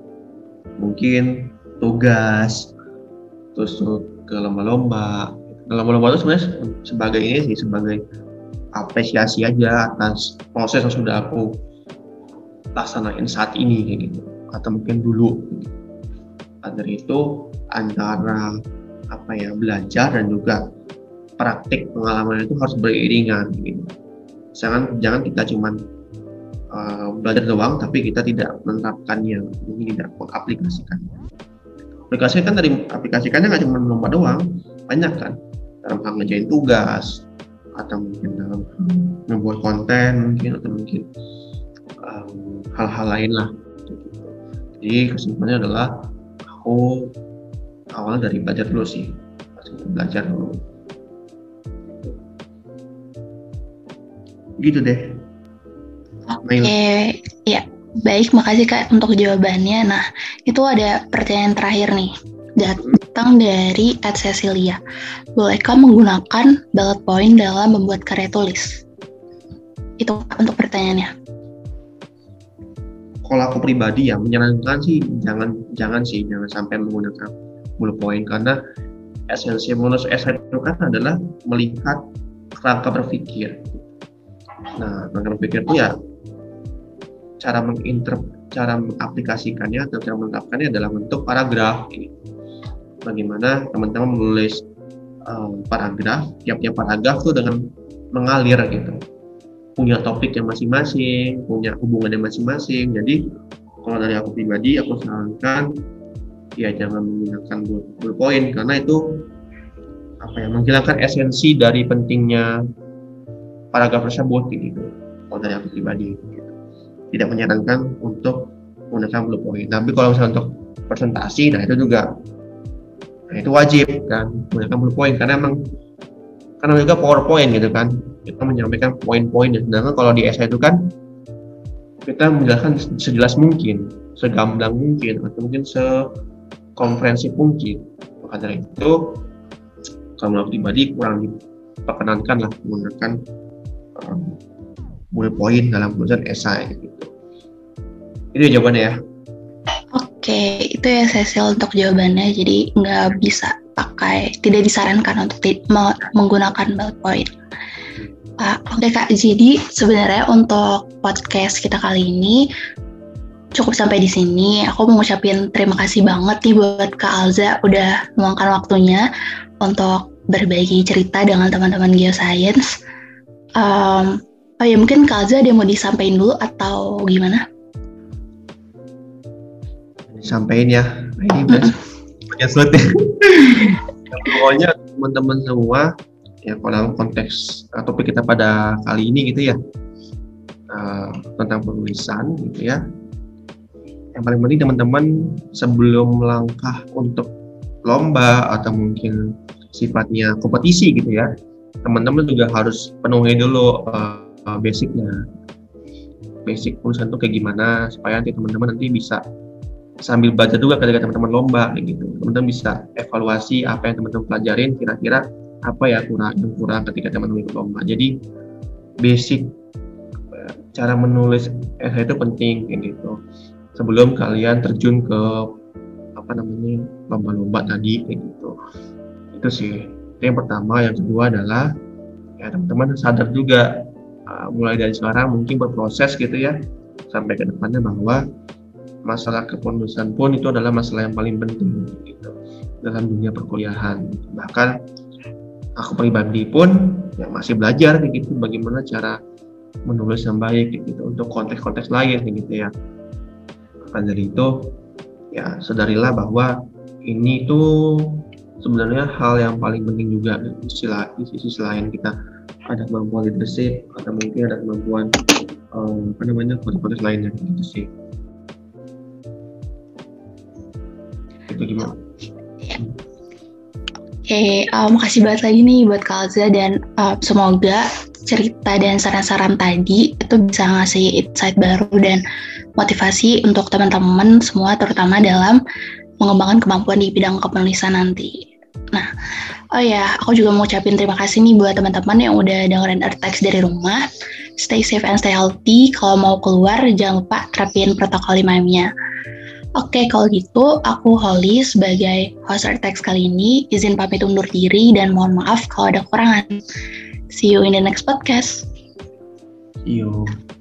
B: mungkin tugas, terus ke lomba-lomba. Lomba-lomba itu sebenarnya sebagai ini sih, sebagai apresiasi aja atas proses yang sudah aku laksanain saat ini kayak gitu, atau mungkin dulu. Dari itu antara apa ya belajar dan juga praktik pengalaman itu harus beriringan gitu. Jangan jangan kita cuman uh, belajar doang tapi kita tidak menerapkannya, mungkin tidak mengaplikasikan. Aplikasikan kan dari aplikasikannya nggak cuma lomba doang, banyak kan dalam hal ngerjain tugas atau mungkin dalam membuat konten mungkin atau mungkin um, hal-hal lain lah. Jadi kesimpulannya adalah aku awalnya dari belajar dulu sih, belajar dulu. Gitu deh.
A: Oke, okay. Ya, baik, makasih Kak untuk jawabannya. Nah, itu ada pertanyaan terakhir nih, datang dari Ed Cecilia. Bolehkah menggunakan bullet point dalam membuat karya tulis? Itu untuk pertanyaannya.
B: Kalau aku pribadi ya menyarankan sih jangan jangan sih jangan sampai menggunakan bullet point, karena esensi menulis esai itu kan adalah melihat kerangka berpikir. Nah, kerangka berpikir itu ya cara menginterp cara mengaplikasikannya atau cara menetapkannya adalah bentuk paragraf ini. Bagaimana teman-teman menulis um, paragraf, tiap-tiap paragraf tuh dengan mengalir gitu, punya topiknya masing-masing, punya hubungannya masing-masing. Jadi kalau dari aku pribadi, aku sarankan ya jangan menggunakan bullet point, karena itu apa ya menghilangkan esensi dari pentingnya paragraf tersebut gitu. Kalau dari aku pribadi, gitu. Tidak menyarankan untuk menggunakan bullet point. Tapi kalau misalnya untuk presentasi, nah itu juga nah itu wajib kan menggunakan bullet point, karena emang karena juga PowerPoint gitu kan, kita menyampaikan poin-poinnya. Sedangkan kalau di esai itu kan kita menjelaskan sejelas mungkin segamblang mungkin atau mungkin sekomprehensif mungkin. Maka dari itu kalau pribadi kurang diperkenankan lah menggunakan um, bullet point dalam tulisan esai gitu. Itu jawabannya ya.
A: Oke, itu ya Cecil untuk jawabannya. Jadi nggak bisa pakai, tidak disarankan untuk ti- me- menggunakan bullet point. Uh, Oke Kak, jadi sebenarnya untuk podcast kita kali ini cukup sampai di sini. Aku mau ngucapin terima kasih banget nih buat Kak Alza udah meluangkan waktunya untuk berbagi cerita dengan teman-teman geoscience. Um, oh ya mungkin Kak Alza ada yang mau disampaikan dulu atau gimana?
B: Disampaikan ya. Nah, ini udah banyak slot ya. Pokoknya teman-teman semua ya kalau dalam konteks uh, topik kita pada kali ini gitu ya uh, tentang penulisan gitu ya. Yang paling penting teman-teman sebelum melangkah untuk lomba atau mungkin sifatnya kompetisi gitu ya, teman-teman juga harus penuhi dulu uh, uh, basicnya, basic penulisan itu kayak gimana supaya nanti teman-teman nanti bisa sambil baca juga ketika teman-teman lomba kayak gitu, teman-teman bisa evaluasi apa yang teman-teman pelajarin, kira-kira apa ya kurang yang kurang ketika teman-teman ikut lomba. Jadi basic uh, cara menulis esai itu penting kayak gitu sebelum kalian terjun ke apa namanya lomba-lomba tadi kayak gitu. Itu sih itu yang pertama. Yang kedua adalah ya teman-teman sadar juga uh, mulai dari sekarang mungkin berproses gitu ya sampai ke depannya bahwa masalah kepenulisan pun itu adalah masalah yang paling penting gitu dalam dunia perkuliahan. Bahkan aku pribadi pun ya masih belajar kayak gitu bagaimana cara menulis yang baik gitu untuk konteks-konteks lain kayak gitu ya. Maka dari itu ya sadarilah bahwa ini tuh sebenarnya hal yang paling penting juga di sisi, di sisi selain kita ada kemampuan leadership atau mungkin ada kemampuan um, apa namanya konteks-konteks lainnya gitu sih. Itu gimana?
A: Oke, okay, uh, makasih banget lagi nih buat Kak Alza dan uh, semoga cerita dan saran-saran tadi itu bisa ngasih insight baru dan motivasi untuk teman-teman semua terutama dalam mengembangkan kemampuan di bidang kepenulisan nanti. Nah, oh ya, aku juga mau ucapin terima kasih nih buat teman-teman yang udah dengerin Eartex dari rumah. Stay safe and stay healthy. Kalau mau keluar, jangan lupa terapin protokol lima M-nya. Oke, kalau gitu aku Holly sebagai host Eartex kali ini izin pamit undur diri dan mohon maaf kalau ada kekurangan. See you in the next podcast.
B: See you.